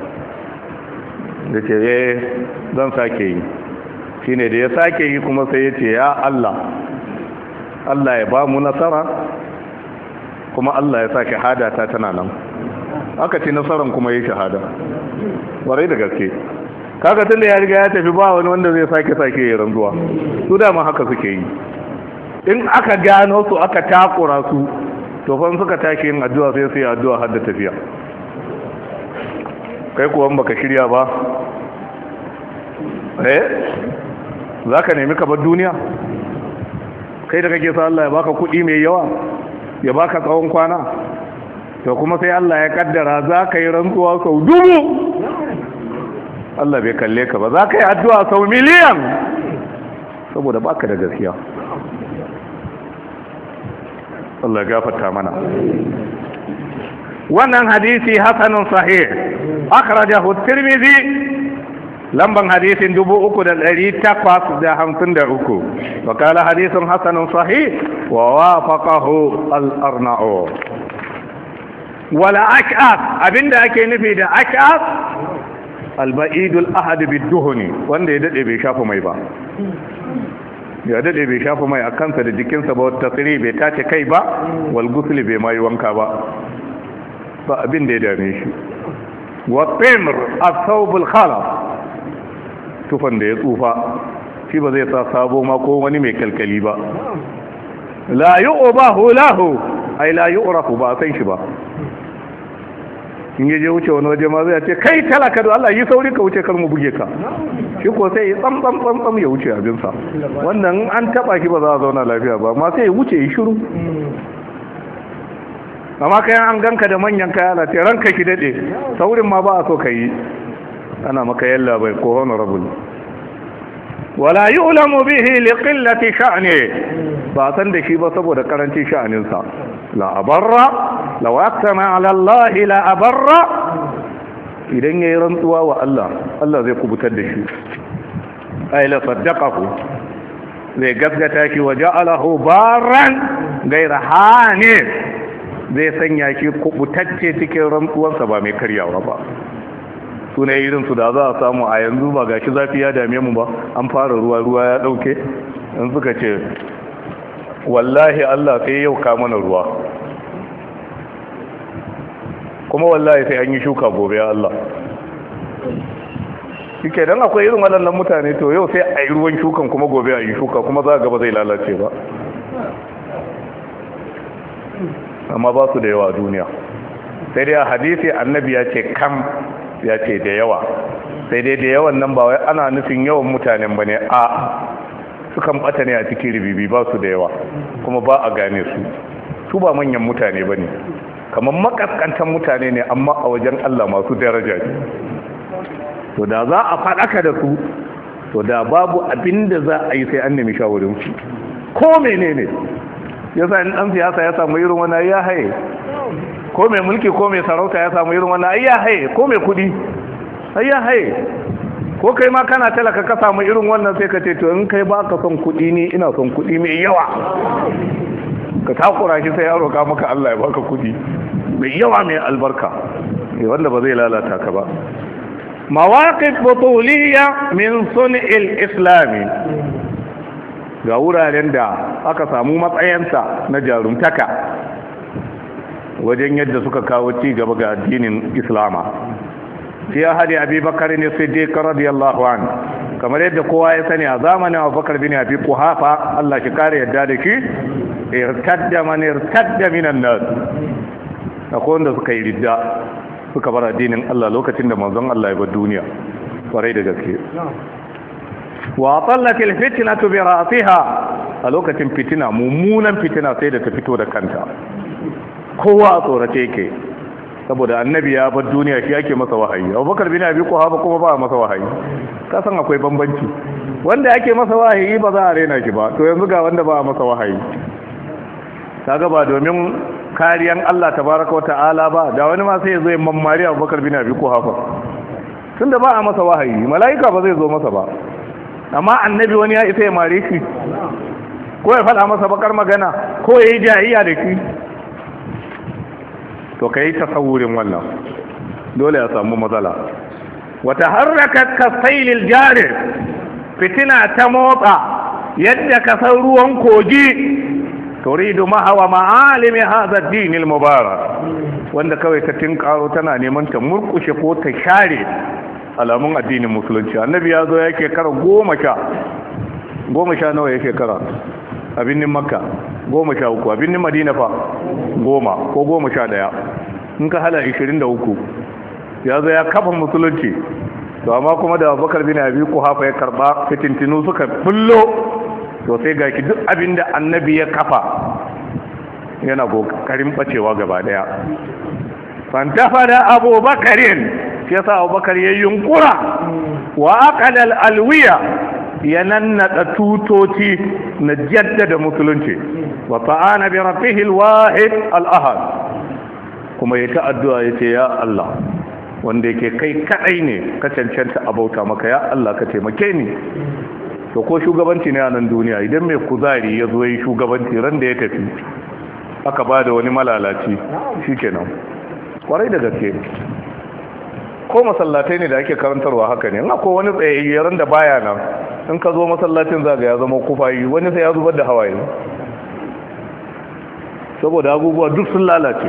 Da ce zan sake yi, shi ne da ya sake yi kuma sai ya ce ya Allah ya ba mu nasara, kuma Allah ya sa shahada ta tana nan. Aka ce nasaran kuma yi shahada warai da gaske. Kaga tun da ya riga ya tafi ba wani wanda zai sake ya ranzuwa, su dama haka suke yi. In aka gano su aka takura su, to fa suka tashi yin addu'a sai su yi addu'a har da tafiya. Kai kuwa baka shirya ba za ka nemi ka bar duniya? Kai da kake sa Allah ya baka kuɗi mai yawa, ya baka tsawon kwana, to kuma sai Allah ya kaddara za ka yi rantsuwa sau 1000, Allah bai kalle ka ba, za ka yi addu'a sau miliyan saboda baka da gaskiya. Allah ya gafarta mana. Wannan hadisi hasanun sahih akhrajahu at-Tirmidhi, lamban hadisin 3853, wa qala hadithun hasanun sahih wa wafaqahu al-Arnaud. Wala ash'ab, abinda ake nufi da ash'ab al-ba'idul ahad bid-duhni, wanda ya dade bai shafa mai ba, ya dade bai shafa mai a kansa da jikinsa ba, wata tsiri bai tace kai ba, wal gusli bai mai wanka ba abin da ya dame shi. Wa timr as-thawbul khalaf, tufan da ya tsufa shi ba zai sa sabo ma ko wani mai kalkali ba. La yu'bahu lahu, ai la yu'rafu, ba san shi ba. In yaje wuce wani waje ma zai ce kai talaka da Allah yi sauri ka wuce kar mu buge ka, shi ko sai tsam ya wuce abinsa. Wannan an taba shi ba za a zauna lafiya ba, ma sai ya wuce yi shiru. Amma kayan an ganka da manyan kaya ala ce ranka ki dade, saurin ma ba a so ka yi, ana maka yalla bai ko honorable. Wala yu'lamu bihi li qillati sha'ni, ba san da shi ba saboda karancin sha'aninsa. La abarra law aqsama ala Allah la abarra, idan yayi rantsuwa wa Allah, Allah zai kubutar da shi. Ay la saddaqahu, zai gaskata shi, wa ja'alahu barran ghayra hani, zai sanya shi kubutacce cikin rantsuwarsa ba mai karyawa ba. Suna irin su da za a samu a yanzu, ba gashi zafi ya dame mu ba, an fara ruwa ya dauke, in suka ce wallahi Allah sai yau ka mana ruwa, kuma wallahi sai an yi shuka gobe ya Allah. Shike dan akwai irin waɗannan mutane, to yau sai a yi ruwan shukan kuma gobe a yi shuka, kuma za ga ba zai lalace ba. Amma ba su da yawa a duniya. Sai dai a hadisi annabi ya ce kam, ya ce da yawa, sai dai da yawan nan ba wai ana nufin yawan mutanen ba ne, a sukan bata ne a cikin ribibi, ba su da yawa kuma ba a gane su ba manyan mutane ba ne, kamar makaskantan mutane ne, amma a wajen Allah masu daraja ne. To da za a faɗaka da su, to da babu abin da za a yi sai an nemi shawarinsu ko menene. Yasa in ɗan siyasa ya samu irin wani ya haye, ko mai mulki ko mai sarauta ya samu irin wani ya haye, ko mai kudi ya haye, ko kai ma kana talaka ka samu irin wannan sai ka ce to in kai ba ka son kudi, ni ina son kudi mai yawa, ka takura shi sai ya roƙa maka Allah ya baka kudi mai yawa mai albarka, wanda ba zai lalata ka ba. Mawaqif butuliyya min sun'il islami, ga wuraren da aka samu matsayinsa na jarumtaka wajen yadda suka kawo ci gaba ga addinin Islama. في أحد أبي بكر الصديق رضي الله عنه kamar yadda kowa ya sani a zamanin Abubakar bin Abi Quhafa Allah shi kare yadda da shi irtadda man irtadda minan nas akwai wanda suka yi ridda suka bar addinin Allah lokacin da manzon Allah ya bar duniya kwarai da gaske wa tallat alfitnatu bi ra'siha a lokacin fitina mummunan fitina sai da ta fito da kanta kowa a tsorace yake saboda annabi ya bar duniya shi yake masa wahayi Abubakar bin Abi Quhafa kuma ba masa wahayi ka san akwai bambanci wanda yake masa wahayi ba za a rena shi ba to yanzu ga wanda ba masa wahayi kaga ba domin kariyan Allah tabaraka wa ta'ala ba da wani ma sai ya zo ya mammari Abubakar bin Abi Quhafa tunda ba a masa wahayi malaika ba zai zo masa ba amma annabi wani ya isa ya mare shi ko ya faɗa masa bakar magana ko ya yi jahiya da shi to ka yi tasawurin wannan dole ya samu matsala wata harrakat kasailil jari fitina ta motsa yadda kasar ruwan kogi turidu mahawa ma'alimi hadha ad-din al-mubarak wanda kawai ta tinkaro tana neman ta murkushe ko ta share alamun addinin musulunci annabi ya zo yake kara 10 nawa yake kara a birnin makka 13 a birnin madina fa 10 ko 11 in ka hala 23 ya zo ya kafa musulunci to amma kuma da Abubakar bin Abi Quhafa ya karba fitintinu suka bullo to sai ga ki duk abinda annabi ya kafa yana kokarin bacewa gaba daya fantafada Abubakarin yasa Abubakar ya yunkura wa aqala al-alwiya ya nannada tutoci na jaddada musulunci wa ta'ana bi rabbihi al-wahid al-ahad kuma ya ta'addu'a yace ya Allah wanda yake kai kadai ne ka cancanta abauta maka ya Allah ka taimake ni to ko shugabanci ne a nan duniya idan mai kuzari ya zo yi shugabanci ran da ya tafi aka bada wani malalaci shikenan kwarai da gaske ko masallatai ne da ake karantarwa haka ne akwai wani tsayayyen da baya nan in ka zo masallacin zaga ya zama kufayi wani sai ya zubar da hawaye saboda abubuwa duk sun lalace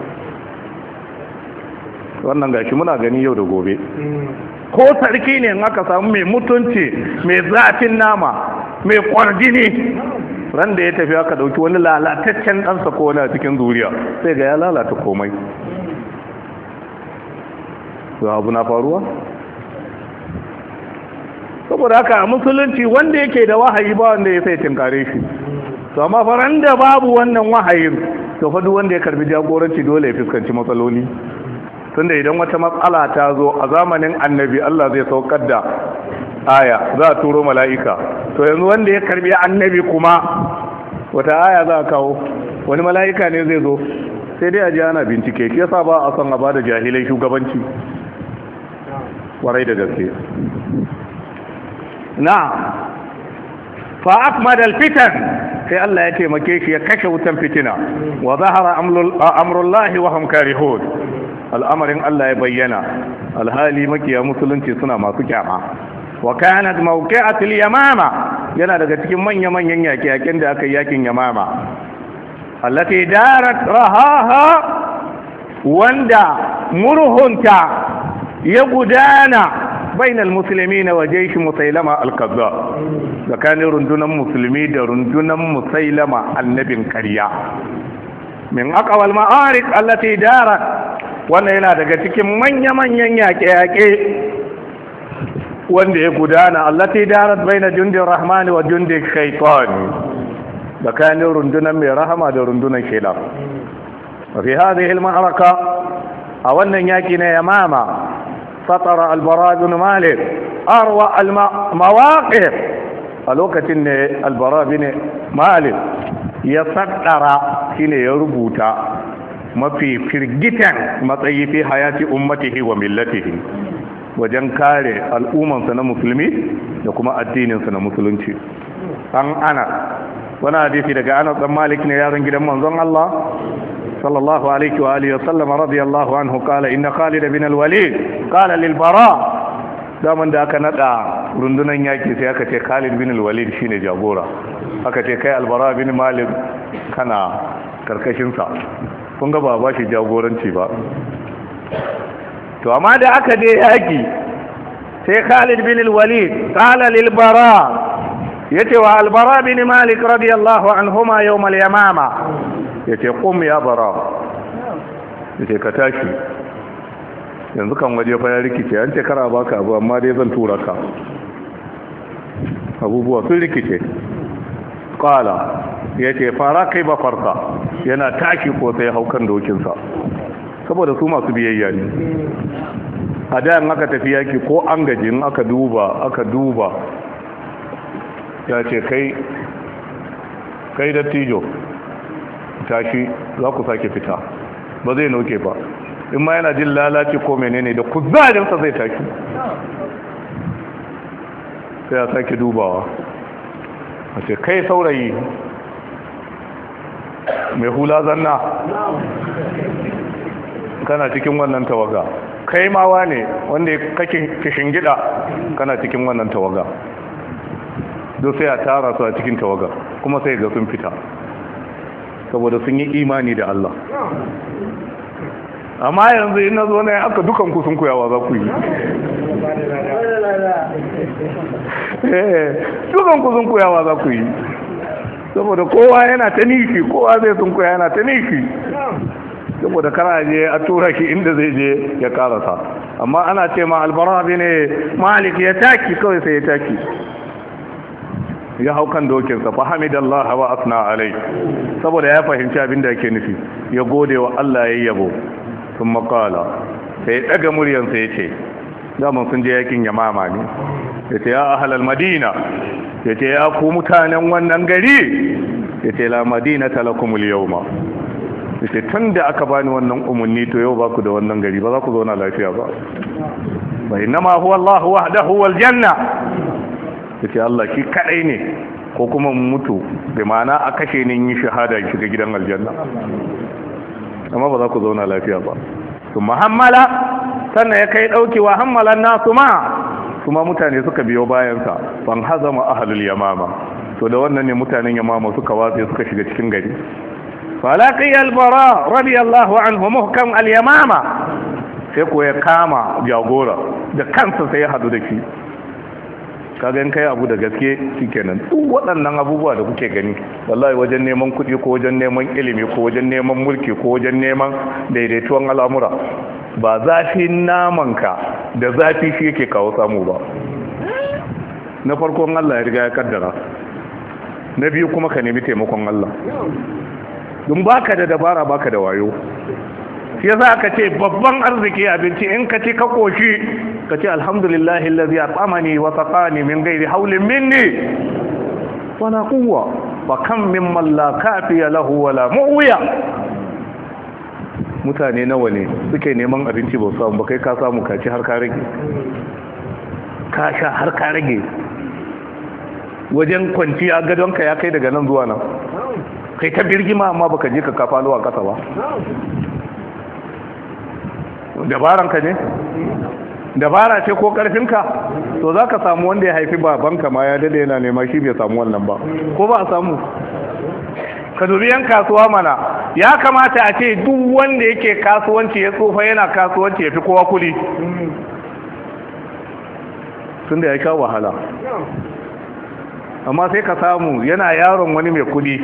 wannan gashi muna gani yau da gobe ko sarki ne in aka samu mai mutunci mai zafin nama mai kwarjini ran da ya tafi aka dauki wani lalataccen ɗansa ko wani a cikin zuriya sai ga ya lalata komai abu na faruwa saboda haka a musulunci wanda yake da wahayi ba wanda ya sai tinkare shi to amma faran da babu wannan wahayin to fa duk wanda ya karbi jagoranci dole ya fuskanci matsaloli tunda idan wata matsala ta zo a zamanin annabi Allah zai saukar da aya za a turo mala'ika to yanzu wanda ya karbi annabi kuma wata aya za a kawo wani mala'ika ne zai zo sai dai a ji ana bincike shi yasa ba a son a bada jahilai shugabanci warai da gaske na fa akmad alfitan sai Allah ya taimake shi ya kashe wutan fitina wa zahara amrullahi wa hum karihun al'amarin Allah ya bayyana alhali makiya musulunci suna masu kyama wa kanat mawqi'atul yamama yana daga cikin manya-manyan yaƙe-yaƙen da aka yi yakin yamama allati darat rahaha wanda murhunta ya gudana bainal muslimina wa jaysh musailama al-kazzab tsakanin rundunan musulmi da rundunan musailama annabin ƙarya min aqwal ma'arik allati darat wannan yana daga cikin manya-manyan yaƙe-yaƙe wanda ya gudana allati darat baina jundin rahmani wa jundin shaytani tsakanin rundunan mai rahama da rundunan shaitan wa fi hadhihi al-ma'araka a wannan yaki na yamama satara al-bara bin malik arwa al-mawaqif a lokacin ne al-bara bin malik ya saddara shine ya rubuta mafi firgitan matsayi fi hayati ummatihi wa millatihi wajen kare al'ummansa na musulmi da kuma addininsa na musulunci an ana wani hadisi daga Anas bin Malik ne yaron gidan manzon Allah sallallahu alaihi wa alihi wasallam radiyallahu anhu qala inna Khalid bin al-Walid qala lil Bara daman da aka nada rundunan yaki sai aka ce Khalid bin al-Walid shine jagora aka ce kai al-Bara bin Malik kana karkashin sa kun ga ba shi jagoranci ba to amma da aka je yaki sai Khalid bin al-Walid qala lil Bara yace wa al-Bara bin Malik radiyallahu anhuma yawm al-yamama yace qum ya Bara yace ka tashi yanzu kan waje fa ya rikice an ce kara baka abu amma dai zan tura ka abubuwa sun rikice qala yace faraqi farqa yana tashi ko sai haukan dokinsa saboda su masu biyayya ne a da in aka tafi yaki ko an gaji in aka duba ya ce kai dattijo tashi za ku sake fita ba zai nauke ba in ma yana jin lalaci ko menene da kuzarinsa zai tashi sai ya sake dubawa a ce kai saurayi mai hula zanna kana cikin wannan tawaga kai mawa ne wanda kake kishin gida kana cikin wannan tawaga don sai a tara su a cikin tawaga kuma sai ga sun fita saboda sun yi imani da Allah amma yanzu ina zo ne aka dukan ku sun koyawa za ku yi dukan ku sun koyawa za ku yi saboda kowa yana ta nishi kowa zai sun koya yana ta nishi saboda kana je a tura shi inda zai je ya karasa amma ana ce ma Al-Bara bin Malik ya taki kawai sai ya taki ya hau kan dokinsa fa hamidallah wa asna alai saboda ya fahimci abin da yake nufi ya gode wa Allah ya yabo sun makala sai daga muryansa ya ce daman sun je yakin yamama ne ya ce ya ahalal madina ya ce ya ku mutanen wannan gari ya ce la madina talakumul yawma ya ce tun da aka bani wannan umarni to yau ba ku da wannan gari ba za ku zauna lafiya ba bai nama huwa Allah wahdahu wal janna ya ce Allah shi kadai ne ko kuma mutu bi ma'ana a kashe ni yin shahada shiga gidan aljanna amma ba za ku zauna lafiya ba su muhammala sannan ya kai dauki wa hammalan nasu ma kuma mutane suka biyo bayansa ban hazama ahlul yamama to da wannan ne mutanen yamama suka watse suka shiga cikin gari falaqi al-bara radiyallahu anhu muhkam al-yamama sai ko ya kama jagora da kansa sai ya hadu da shi kaga in kai abu da gaske shikenan duk waɗannan abubuwa da kuke gani wallahi wajen neman kuɗi ko wajen neman ilimi ko wajen neman mulki ko wajen neman daidaituwan al'amura ba zafin namanka da zafi shi yake kawo samu ba na farkon Allah ya riga ya kaddara na biyu kuma ka nemi taimakon Allah don baka da dabara baka da wayo shi yasa aka ce babban arziki abinci in ka ci ka koshi ka ce alhamdulillahi allazi at'amani wa saqani min ghairi hawlin minni wala quwwa fa kam mimman la kafiya lahu wala mu'wiya mutane nawa ne suke neman abinci ba samu ba kai ka samu ka ci har ka rage ka sha har ka rage wajen kwanciya gadonka ya kai daga nan zuwa nan kai ta birgima amma baka je ka kafalo a kasa ba dabaranka ne dabara ce ko karfinka to za ka samu wanda ya haifi babanka ma ya dade yana nema shi bai samu wannan ba ko ba a samu ka dubi yan kasuwa mana ya kamata a ce duk wanda yake kasuwanci ya tsofa yana kasuwanci ya fi kowa kuli tun da ya sha wahala amma sai ka samu yana yaron wani mai kudi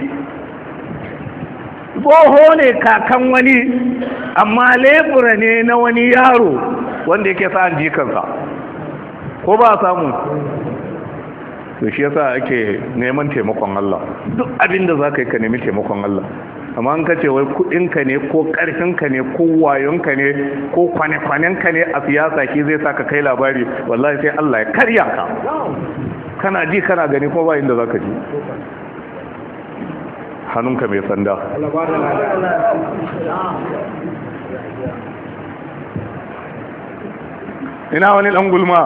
tsoho ne kakan wani amma lebura ne na wani yaro wanda yake sa'an jikansa ko ba samu to shi yasa ake neman taimakon Allah duk abin da za ka yi ka nemi taimakon Allah amma an kace wai kudinka ne ko karfinka ne ko wayonka ne ko kwane-kwanenka ne a siyasa ki zai saka kai labari wallahi sai Allah ya karya ka kana ji kana gani ko ba inda za ka ji hannunka mai sanda ina wani dan gulma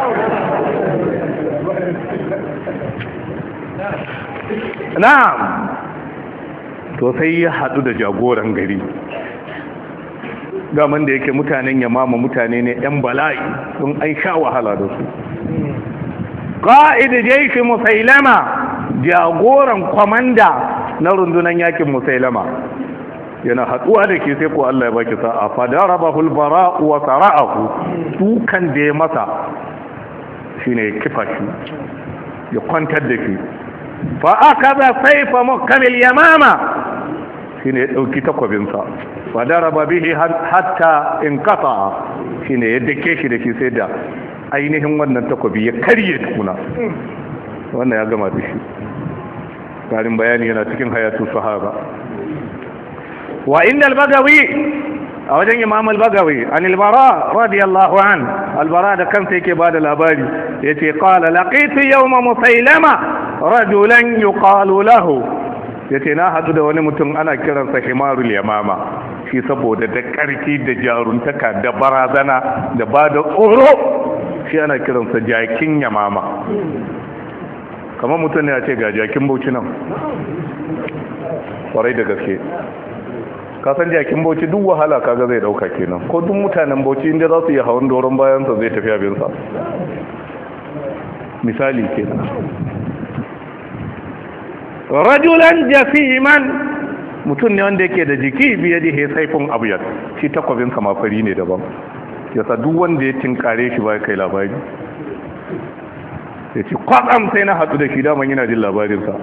na'am to sai ya hadu da jagoran gari gaman da yake mutanen yamama mutane ne yan bala'i sun an sha wahala da su qa'id jaysh musailama jagoran komanda na rundunan yakin musailama yana haduwa da ke sai ko Allah ya baki sa'a fa darabahu al-bara'u wa sara'ahu dukan da ya masa shine ya kifa shi ya kwantar da shi fa akaza sayfa mukamil yamama shine ya dauki takwabinsa wa daraba bihi hatta inqata shine ya dake shi da shi sai da ainihin wannan takwabi ya karye tukuna. Wannan ya gama da shi. Karin bayani yana cikin hayatu sahaba. Wa innal bagawi a wajen imam al-bagawi an al-bara radiyallahu an al-bara da kansa yake bada labari yace qala laqitu yawma musailama rajulan yuqalu lahu yace na hadu da wani mutum ana kiransa himarul yamama shi saboda da karfi da jaruntaka da barazana da bada tsoro shi ana kiransa jakin yamama. Kamar mutum ne ya ce ga jakin bauchi nan kwarai da gaske. Kasan jakin bauchi duk wahala kaga zai dauka kenan, ko duk mutanen bauchi inda za su yi hawan doron bayansa zai tafi abinsa, misali kenan. Rajulan jasiman mutum ne wanda yake da jiki biye da saifin abuyar, shi takwabinsa mafari ne daban, yasa duk wanda ya tinkare shi ba kai labari ya ce kwatsam sai na hatsu da shi daman yana jin labarinsa.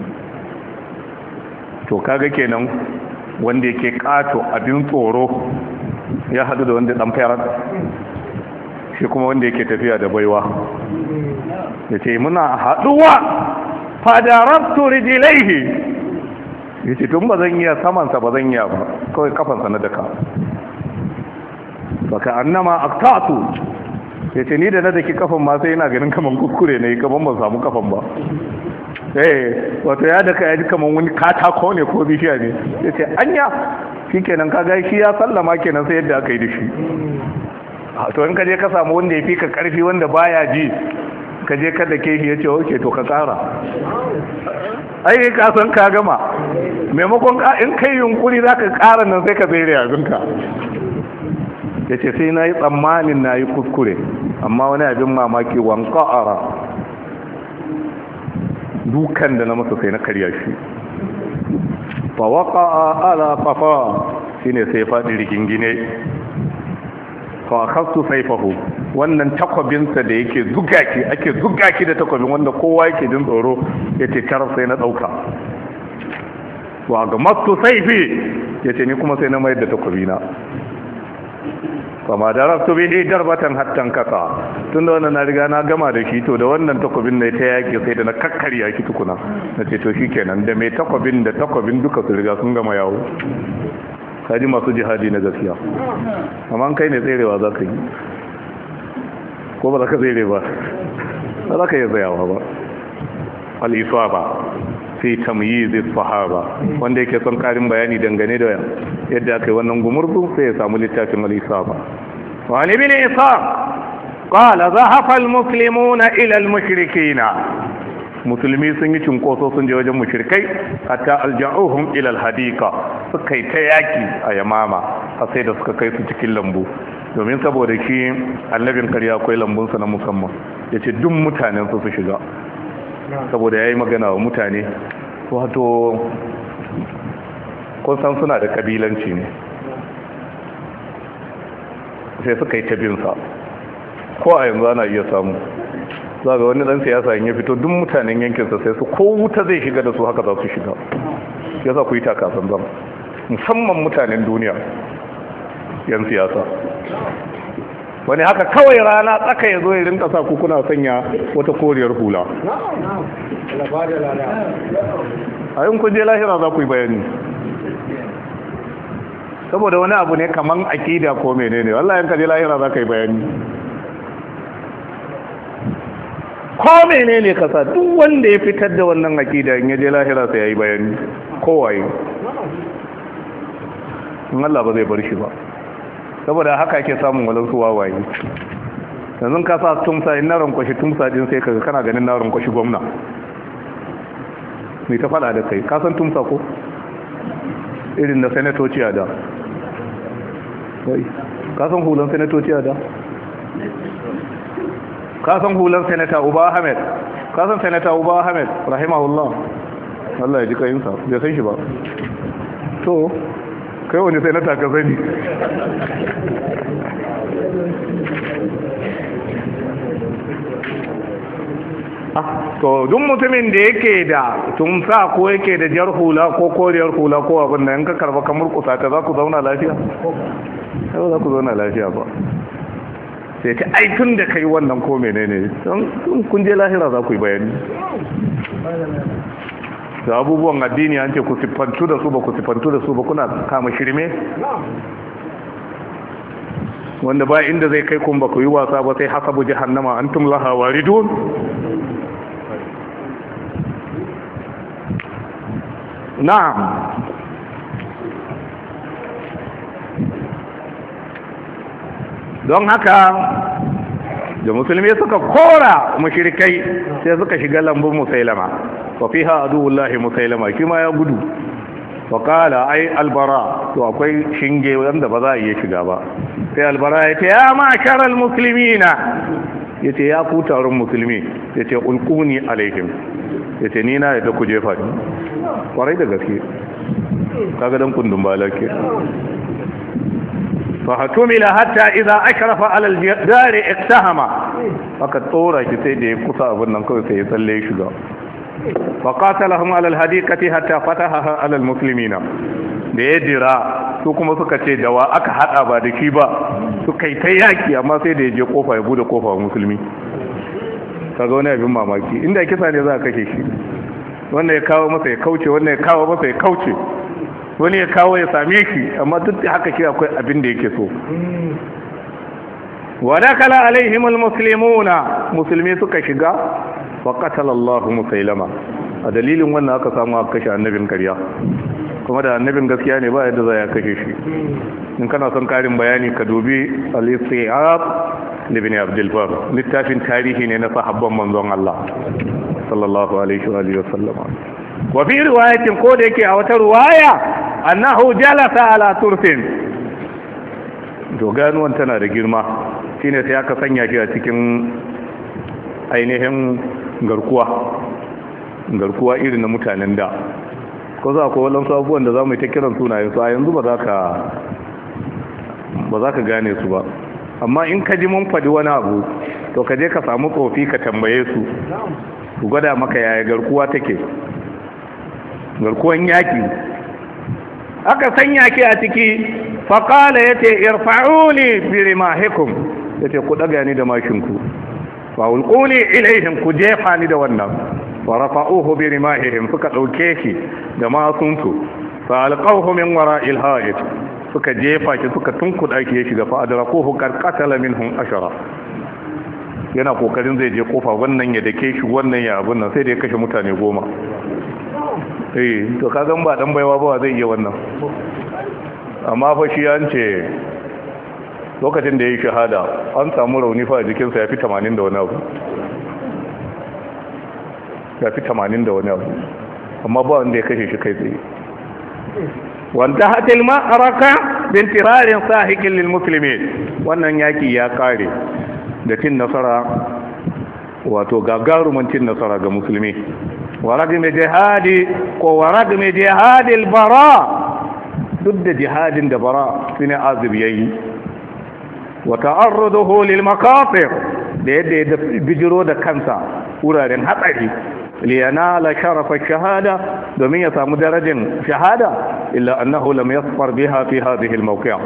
To kaga kenan wanda yake kato abin tsoro ya hadu da wanda dan fayar, shi kuma wanda yake tafiya da baiwa ya ce muna haduwa fadarabtu rijlaihi ya ce tun ba zan iya samansa ba zan iya ba, kawai kafansa na daka baka annama aktatu ya ce ni da na daki kafan ma sai yana ganin kaman kuskure ne, kaman ban samu kafan ba. Wato ya daka ya ji kaman wani katako ne ko bishiya ne, ya ce anya shi kenan kaga shi ya sallama kenan sai yadda aka yi da shi. To in ka je ka samu wanda ya fi ka karfi wanda baya ji, ka je ka dake shi ya ce oke to ka tsara, ai ka san ka gama, maimakon in kai yunkuri za ka kara nan sai ka tsere abinka. Ya ce sai na yi tsammanin na yi kuskure, amma wani abin mamaki wanka'ara dukan da na masa sai na karya shi. Fa waqa'a ala qafa shine sai faɗi rigingine. Fa akhadtu sayfahu, wannan takwabinsa da yake zugaki, ake zugaki da takwabin wanda kowa yake jin tsoro, yace tar sai na dauka. Wa gamattu sayfi, yace ni kuma sai na mayar da takwabina. Kama darabtu bihi darbatan hattan kasa, tunda wannan na riga na gama da shi, to da wannan takwabin ne ta yaki sai da na kakkarya shi tukuna. Nace to shikenan da mai takwabin da takwabin duka su riga sun gama yawo. Kaji masu jihadi na gaskiya. Amma kai ne tserewa za ka yi, ko ba za ka tsere ba, ba za ka yi tsayawa ba. Al-isaba fi tamyiz as-sahaba, wanda yake son karin bayani dangane da yadda aka yi wannan gumurzu sai ya samu littafin al-isaba. Wa ibn Ishaq qala zahafa al-muslimuna ila al-mushrikeena, musulmi sun yi cinkoso sun je wajen mushrikai hatta alja'uhum ila al-hadika, suka yi ta yaki a Yamama har sai da suka kai su cikin lambu, domin saboda shi annabin karya akwai lambunsa na musamman, yace duk mutanen su shiga, saboda ya yi magana wa mutane. Wato kun suna da kabilanci ne, sai suka yi tabinsa, ko a yanzu ana iya samu. Za ga wani dan siyasa in ya fito duk mutanen yankinsa sai su ko wuta zai shiga da su haka za su shiga. Ya za ku yi takasan zama, musamman mutanen duniya yan siyasa. Wani haka kawai rana tsaka ya zo ya rinka sa kuna sanya wata koriyar hula. A yin kun je lahira za ku yi bayani, saboda wani abu ne kaman akida ko menene, wallahi in ka je lahira za ka yi bayani. Ko menene ka sa, duk wanda ya fitar da wannan akida in ya je lahira sai ya yi bayani, kowaye. In Allah ba zai bar shi ba, saboda haka ake samun walansu wawaye. Yanzu ka sa tumsa, in na rankwashi tumsa din sai kaga kana ganin na rankwashi gwamna. Mai ta fada da kai, ka san tumsa ko? Irin da senatoci a da. Ka san hulan senatoci a da? Ka san hulan senata Uba Ahmed? Ka san senata Uba Ahmed rahimahullah? Allah ya ji kayinsa, bai san shi ba. To kai wani senata ka sani? to duk mutumin da yake da tumsa ko yake da jar hula ko koriyar hula ko abin da yanka karba kamar kusa ta za ku zauna lafiya? Yau za ku zauna lafiya ba. Sai ta tun da kai wannan ko menene kun je lahira za ku yi bayani. Da abubuwan addini an ce ku siffantu da su ba ku siffantu da su ba kuna kama shirme? Wanda ba inda zai kai kun ba ku yi wasa ba sai hasabu jahannama antum laha waridun. Na'am. Don haka da musulmi suka kora mushrikai sai suka shiga lambun Musailama wa fiha aduwullahi Musailama kima ya gudu wa qala ai albara to akwai shinge wanda ba za a iya shiga ba sai albara ya ce ya ma'sharal muslimina yace ya ku taron musulmi yace ulquni alaihim yace ni na yadda ku jefa ni kwarai da gaske kaga dan kundin balake fa hatumila hatta idza ashrafa ala al-dar iktahama aka tsora ki sai da ya kusa abin nan kawai sai ya tsalle shi ga fa qatalahum ala al-hadiqati hatta fataha ala al-muslimina da ya dira su kuma suka ce da wa aka hada ba da shi ba suka yi ta yaki amma sai da ya je kofa ya bude kofa wa musulmi kaga wani abin mamaki inda kisa ne za a kashe shi wannan ya kawo masa ya kauce wannan ya kawo masa ya kauce wani ya kawo ya same shi amma duk da haka shi akwai abin da yake so wa dakala alaihim almuslimuna musulmi suka shiga wa qatala Allah Musailama a dalilin wannan aka samu aka kashe annabin kariya kuma da annabin gaskiya ne ba yadda za ya kashe shi in kana son karin bayani ka dubi al-Isti'ab ibn Abdul Bar littafin tarihi ne na sahabban manzon Allah sallallahu alaihi wa sallama wa fi riwayatin ko da yake a wata riwaya annahu jalasa ala turfin doganuwan tana da girma shine sai aka sanya shi a cikin ainihin garkuwa irin na mutanen da ko za ku wallan abubuwan da za mu yi ta kiran sunayen su a yanzu ba za ka gane su ba amma in ka ji mun faɗi wani abu to ka je ka samu tsofi ka tambaye su ku gwada maka yaya garkuwa take garkuwan yaki aka sanya ki a ciki faƙala ya ce irfa'uni bi rimahikum ya ce ku ɗaga ni da mashinku wa ulquni ilaihim ku jefa ni da wannan wa rafa'uhu bi rimahihim suka ɗauke shi da masunsu fa alqawhu min wara'il ha'id suka jefa shi suka tunkuɗa ki ya shiga fa adrakuhu qad qatala minhum ashara yana kokarin zai je kofa wannan ya dake shi wannan ya abun nan sai da ya kashe mutane 10 to kagan ba dan baiwa ba zai iya wannan amma fa shi an ce lokacin da ya yi shahada an samu rauni fa a jikinsa ya fi 80 da wani abu amma ba wanda ya kashe shi kai tsaye wanda hatil ma'araka bin tirarin sahikin lil muslimin wannan yaki ya kare da cin nasara wato gagarumin cin nasara ga musulmi ورغم جهاد البراء ضد جهاد البراء سنة عازب يي وتعرضه للمخاطر da yadda ya bijiro da kansa wuraren hatsari liyanala sharafa shahada domin ya samu darajar shahada illa annahu lam yasfar biha fi hadhihi almawqi'a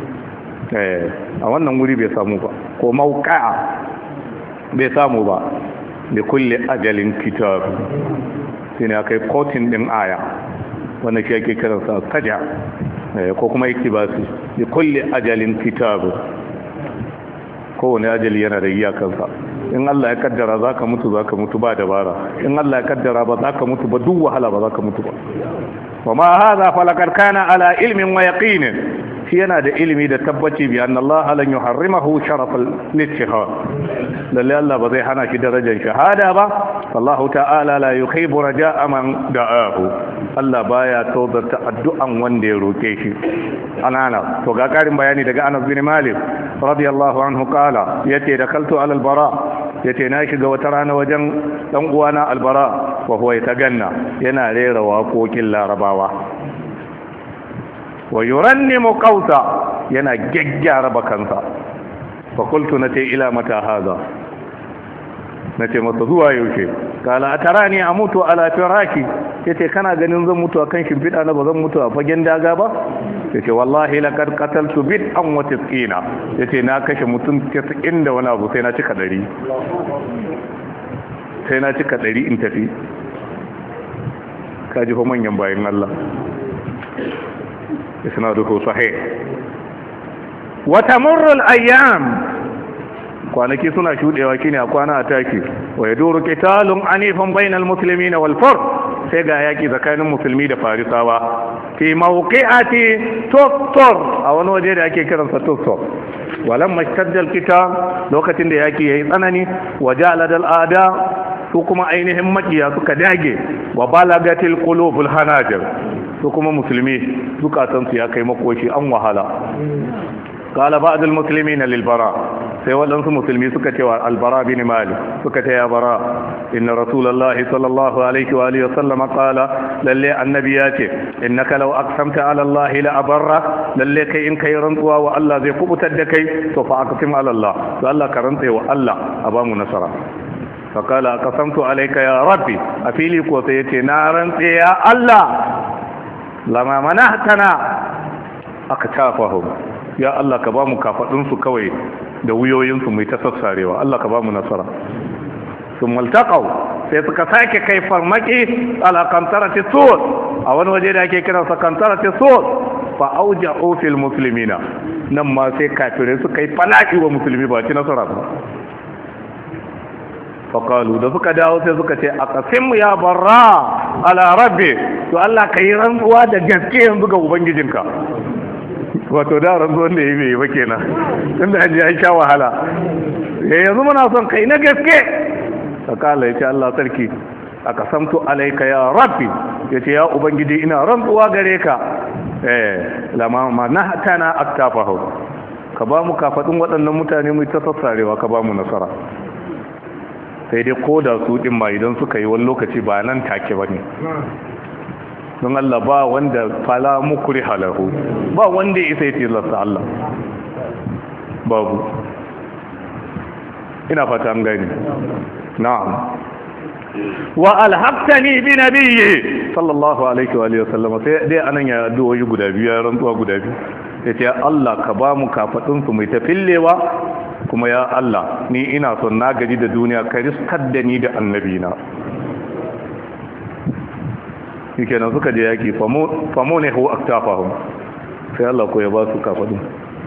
a wannan wuri bai samu ba ko mawqi'a bai samu ba da kulle ajalin kitab shine akai kotin din aya wannan shi ake kiransa kaja ko kuma iktibasi da kulle ajalin kitab kowane ajali yana da iyakansa in Allah ya kaddara zaka mutu ba dabara in Allah ya kaddara ba zaka mutu ba duk wahala ba zaka mutu ba wa ma hadha falaqad kana ala ilmin wa yaqinin shi yana da ilimi da tabbaci bi anna Allah lan yuharrimahu sharaf al-ittihad lalle Allah ba zai hana shi darajar shahada ba Allah ta'ala la yukhibu raja'a man da'ahu Allah baya tozarta addu'an wanda ya roke shi anana to ga karin bayani daga Anas bin Malik radiyallahu anhu qala yace dakaltu ala al-bara yace na shiga wata rana wajen dan uwana al-bara wa huwa yataganna yana rera waƙoƙin larabawa wa yurannimu qausa yana gaggyara bakansa fa qultu nati ila mata hada na ce masa zuwa yaushe kala a tara ne a mutu ala firaki ya ce kana ganin zan mutu a kan shimfiɗa na ba zan mutu a fagen daga ba ya ce wallahi laƙar ƙataltu bid an wata tsina ya ce na kashe mutum 90 da wani abu sai na cika 100 sai na cika 100 in tafi ka ji fa manyan bayan Allah isnaduhu sahih wa tamurru al-ayyam kwanaki suna shudewa kine a kwana a taki wa yaduru qitalun anifan bainal muslimin wal furs sai ga yaki tsakanin musulmi da farisawa fi mawqi'ati tuttur a wani waje da ake kiransa tuttur walamma ishtadda al-qital lokacin da yaki yayi tsanani wa ja'ala al-ada su kuma ainihin makiya suka dage wa balagatil qulubul hanajir su kuma musulmi zukatansu ya kai makoshi an wahala qala ba'd al-muslimin lil bara sai wadansu musulmi suka cewa al-bara bin malik suka ce ya bara inna rasulullahi sallallahu alaihi wa alihi wasallam qala lalle annabi ya ce innaka law aqsamta ala allah la abarra lalle kai in kai rantsuwa wa Allah zai kubutar da kai to fa aqsim ala allah to Allah ka rantsa wa Allah a ba mu nasara fakala qasamtu alayka ya rabbi a fili ko sai yace na rantse ya Allah lama manahtana aka tafahu ya Allah ka ba mu kafadun su kawai da wuyoyin su mai ta sassarewa Allah ka ba mu nasara sun maltaqaw sai suka sake kai farmaki ala kantarati sur a wani waje da ake kiransa kantarati sur fa auja'u fil muslimina nan ma sai kafirai suka yi falaki wa musulmi ba ci nasara ba faƙalu da suka dawo sai suka ce a ƙasinmu ya barra ala rabbi to Allah ka yi rantsuwa da gaske yanzu ga ubangijinka wato da rantsuwan da ya yi ba kenan tunda an ji an sha wahala yanzu muna son kai na gaske faƙala ya ce Allah sarki a ƙasamtu alaika ya rabbi ya ce ya ubangiji ina rantsuwa gare ka lamama na hatana aktafahu ka ba mu kafaɗin waɗannan mutane mu ta sassarewa ka ba mu nasara sai dai ko da su ɗin ma idan suka yi wani lokaci ba nan take ba ne don Allah ba wanda fala mukuri halahu ba wanda ya isa ya tilasta Allah babu ina fata an gani na'am wa alhaqtani bi nabiyyi sallallahu alaihi wa sallam sai dai anan ya addu'o'i guda biyu ya rantsuwa guda biyu yace Allah ka ba mu kafadun su mai tafillewa kuma ya Allah ni ina son na gaji da duniya ka riskar da ni da annabina yake nan suka je yaki famo ne hu aktafahum sai Allah ko ya ba su kafadun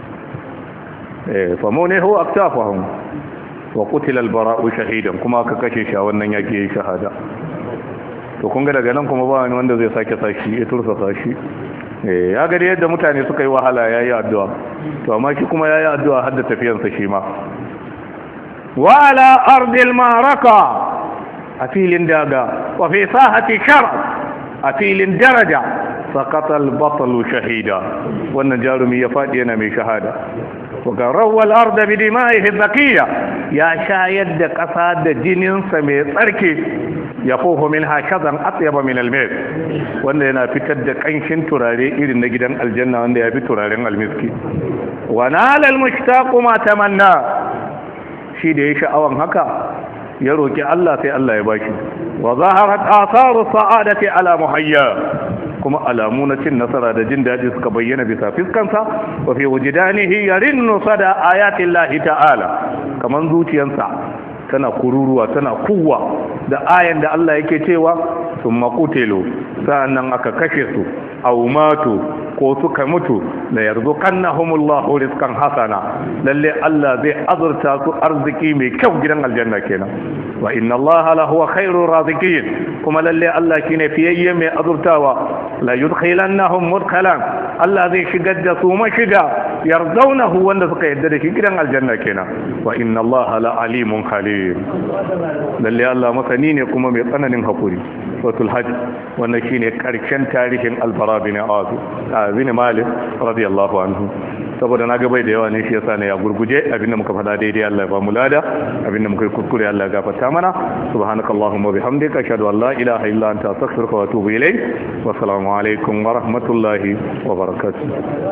famo ne hu aktafahum wa qutila al-bara'u shahidan kuma aka kashe shi a wannan yaki yayin shahada to kun ga daga nan kuma ba wani wanda zai sake sashi ya tursa sashi ya gari yadda mutane suka yi wahala yayi addu'a to amma shi kuma yayi addu'a har da tafiyansa shi ma wa ala ardil maraka a filin daga wa fi sahati shar a filin daraja saqata al-batal shahida wannan jarumi ya fadi yana mai shahada وقروا الأرض بدمائه الذكية يا شايد قصاد جنين سمي تركي يفوه منها شذا أطيب من الميت وأن هنا في تدك أنشن تراري إذن نجد الجنة وأن في تراري المسكي ونال المشتاق ما تمنى شيء ديش أوان هكا يروك الله في الله يباشي وظهرت آثار السعادة على محيا kuma alamu na cin nasara da jin daɗi suka bayyana bisa fiskansa wa fi wujidanihi yarinnu sada ayatin lahi ta'ala kaman zuciyansa tana kururuwa tana kuwa da ayan da Allah yake cewa sun makutelo sa'annan aka kashe su aw matu ko suka mutu la yarzuqannahumullahu rizqan hasana lalle Allah zai azurta su arziki mai kyau gidan aljanna kenan wa inna Allah lahu khairur raziqin kuma lalle Allah shine fiyayye mai azurtawa la yudkhilannahum mudkhalan Allah zai shigar da su mashiga yarzaunahu wanda suka yadda da shi gidan aljanna kenan wa inna Allah la alimun khalim lalle Allah masani ne kuma mai tsananin hakuri suratul hajj wannan shine karshen tarihin al-bara bin bin malik radiyallahu anhu saboda na gabai da yawa ne shi yasa ne ya gurguje abinda muka fada daidai Allah ya ba mu lada abinda muka yi kuskure Allah ya gafarta mana subhanakallahumma bihamdika ashhadu an la ilaha illa anta astaghfiruka wa atubu ilayk wa assalamu alaikum wa rahmatullahi wa barakatuh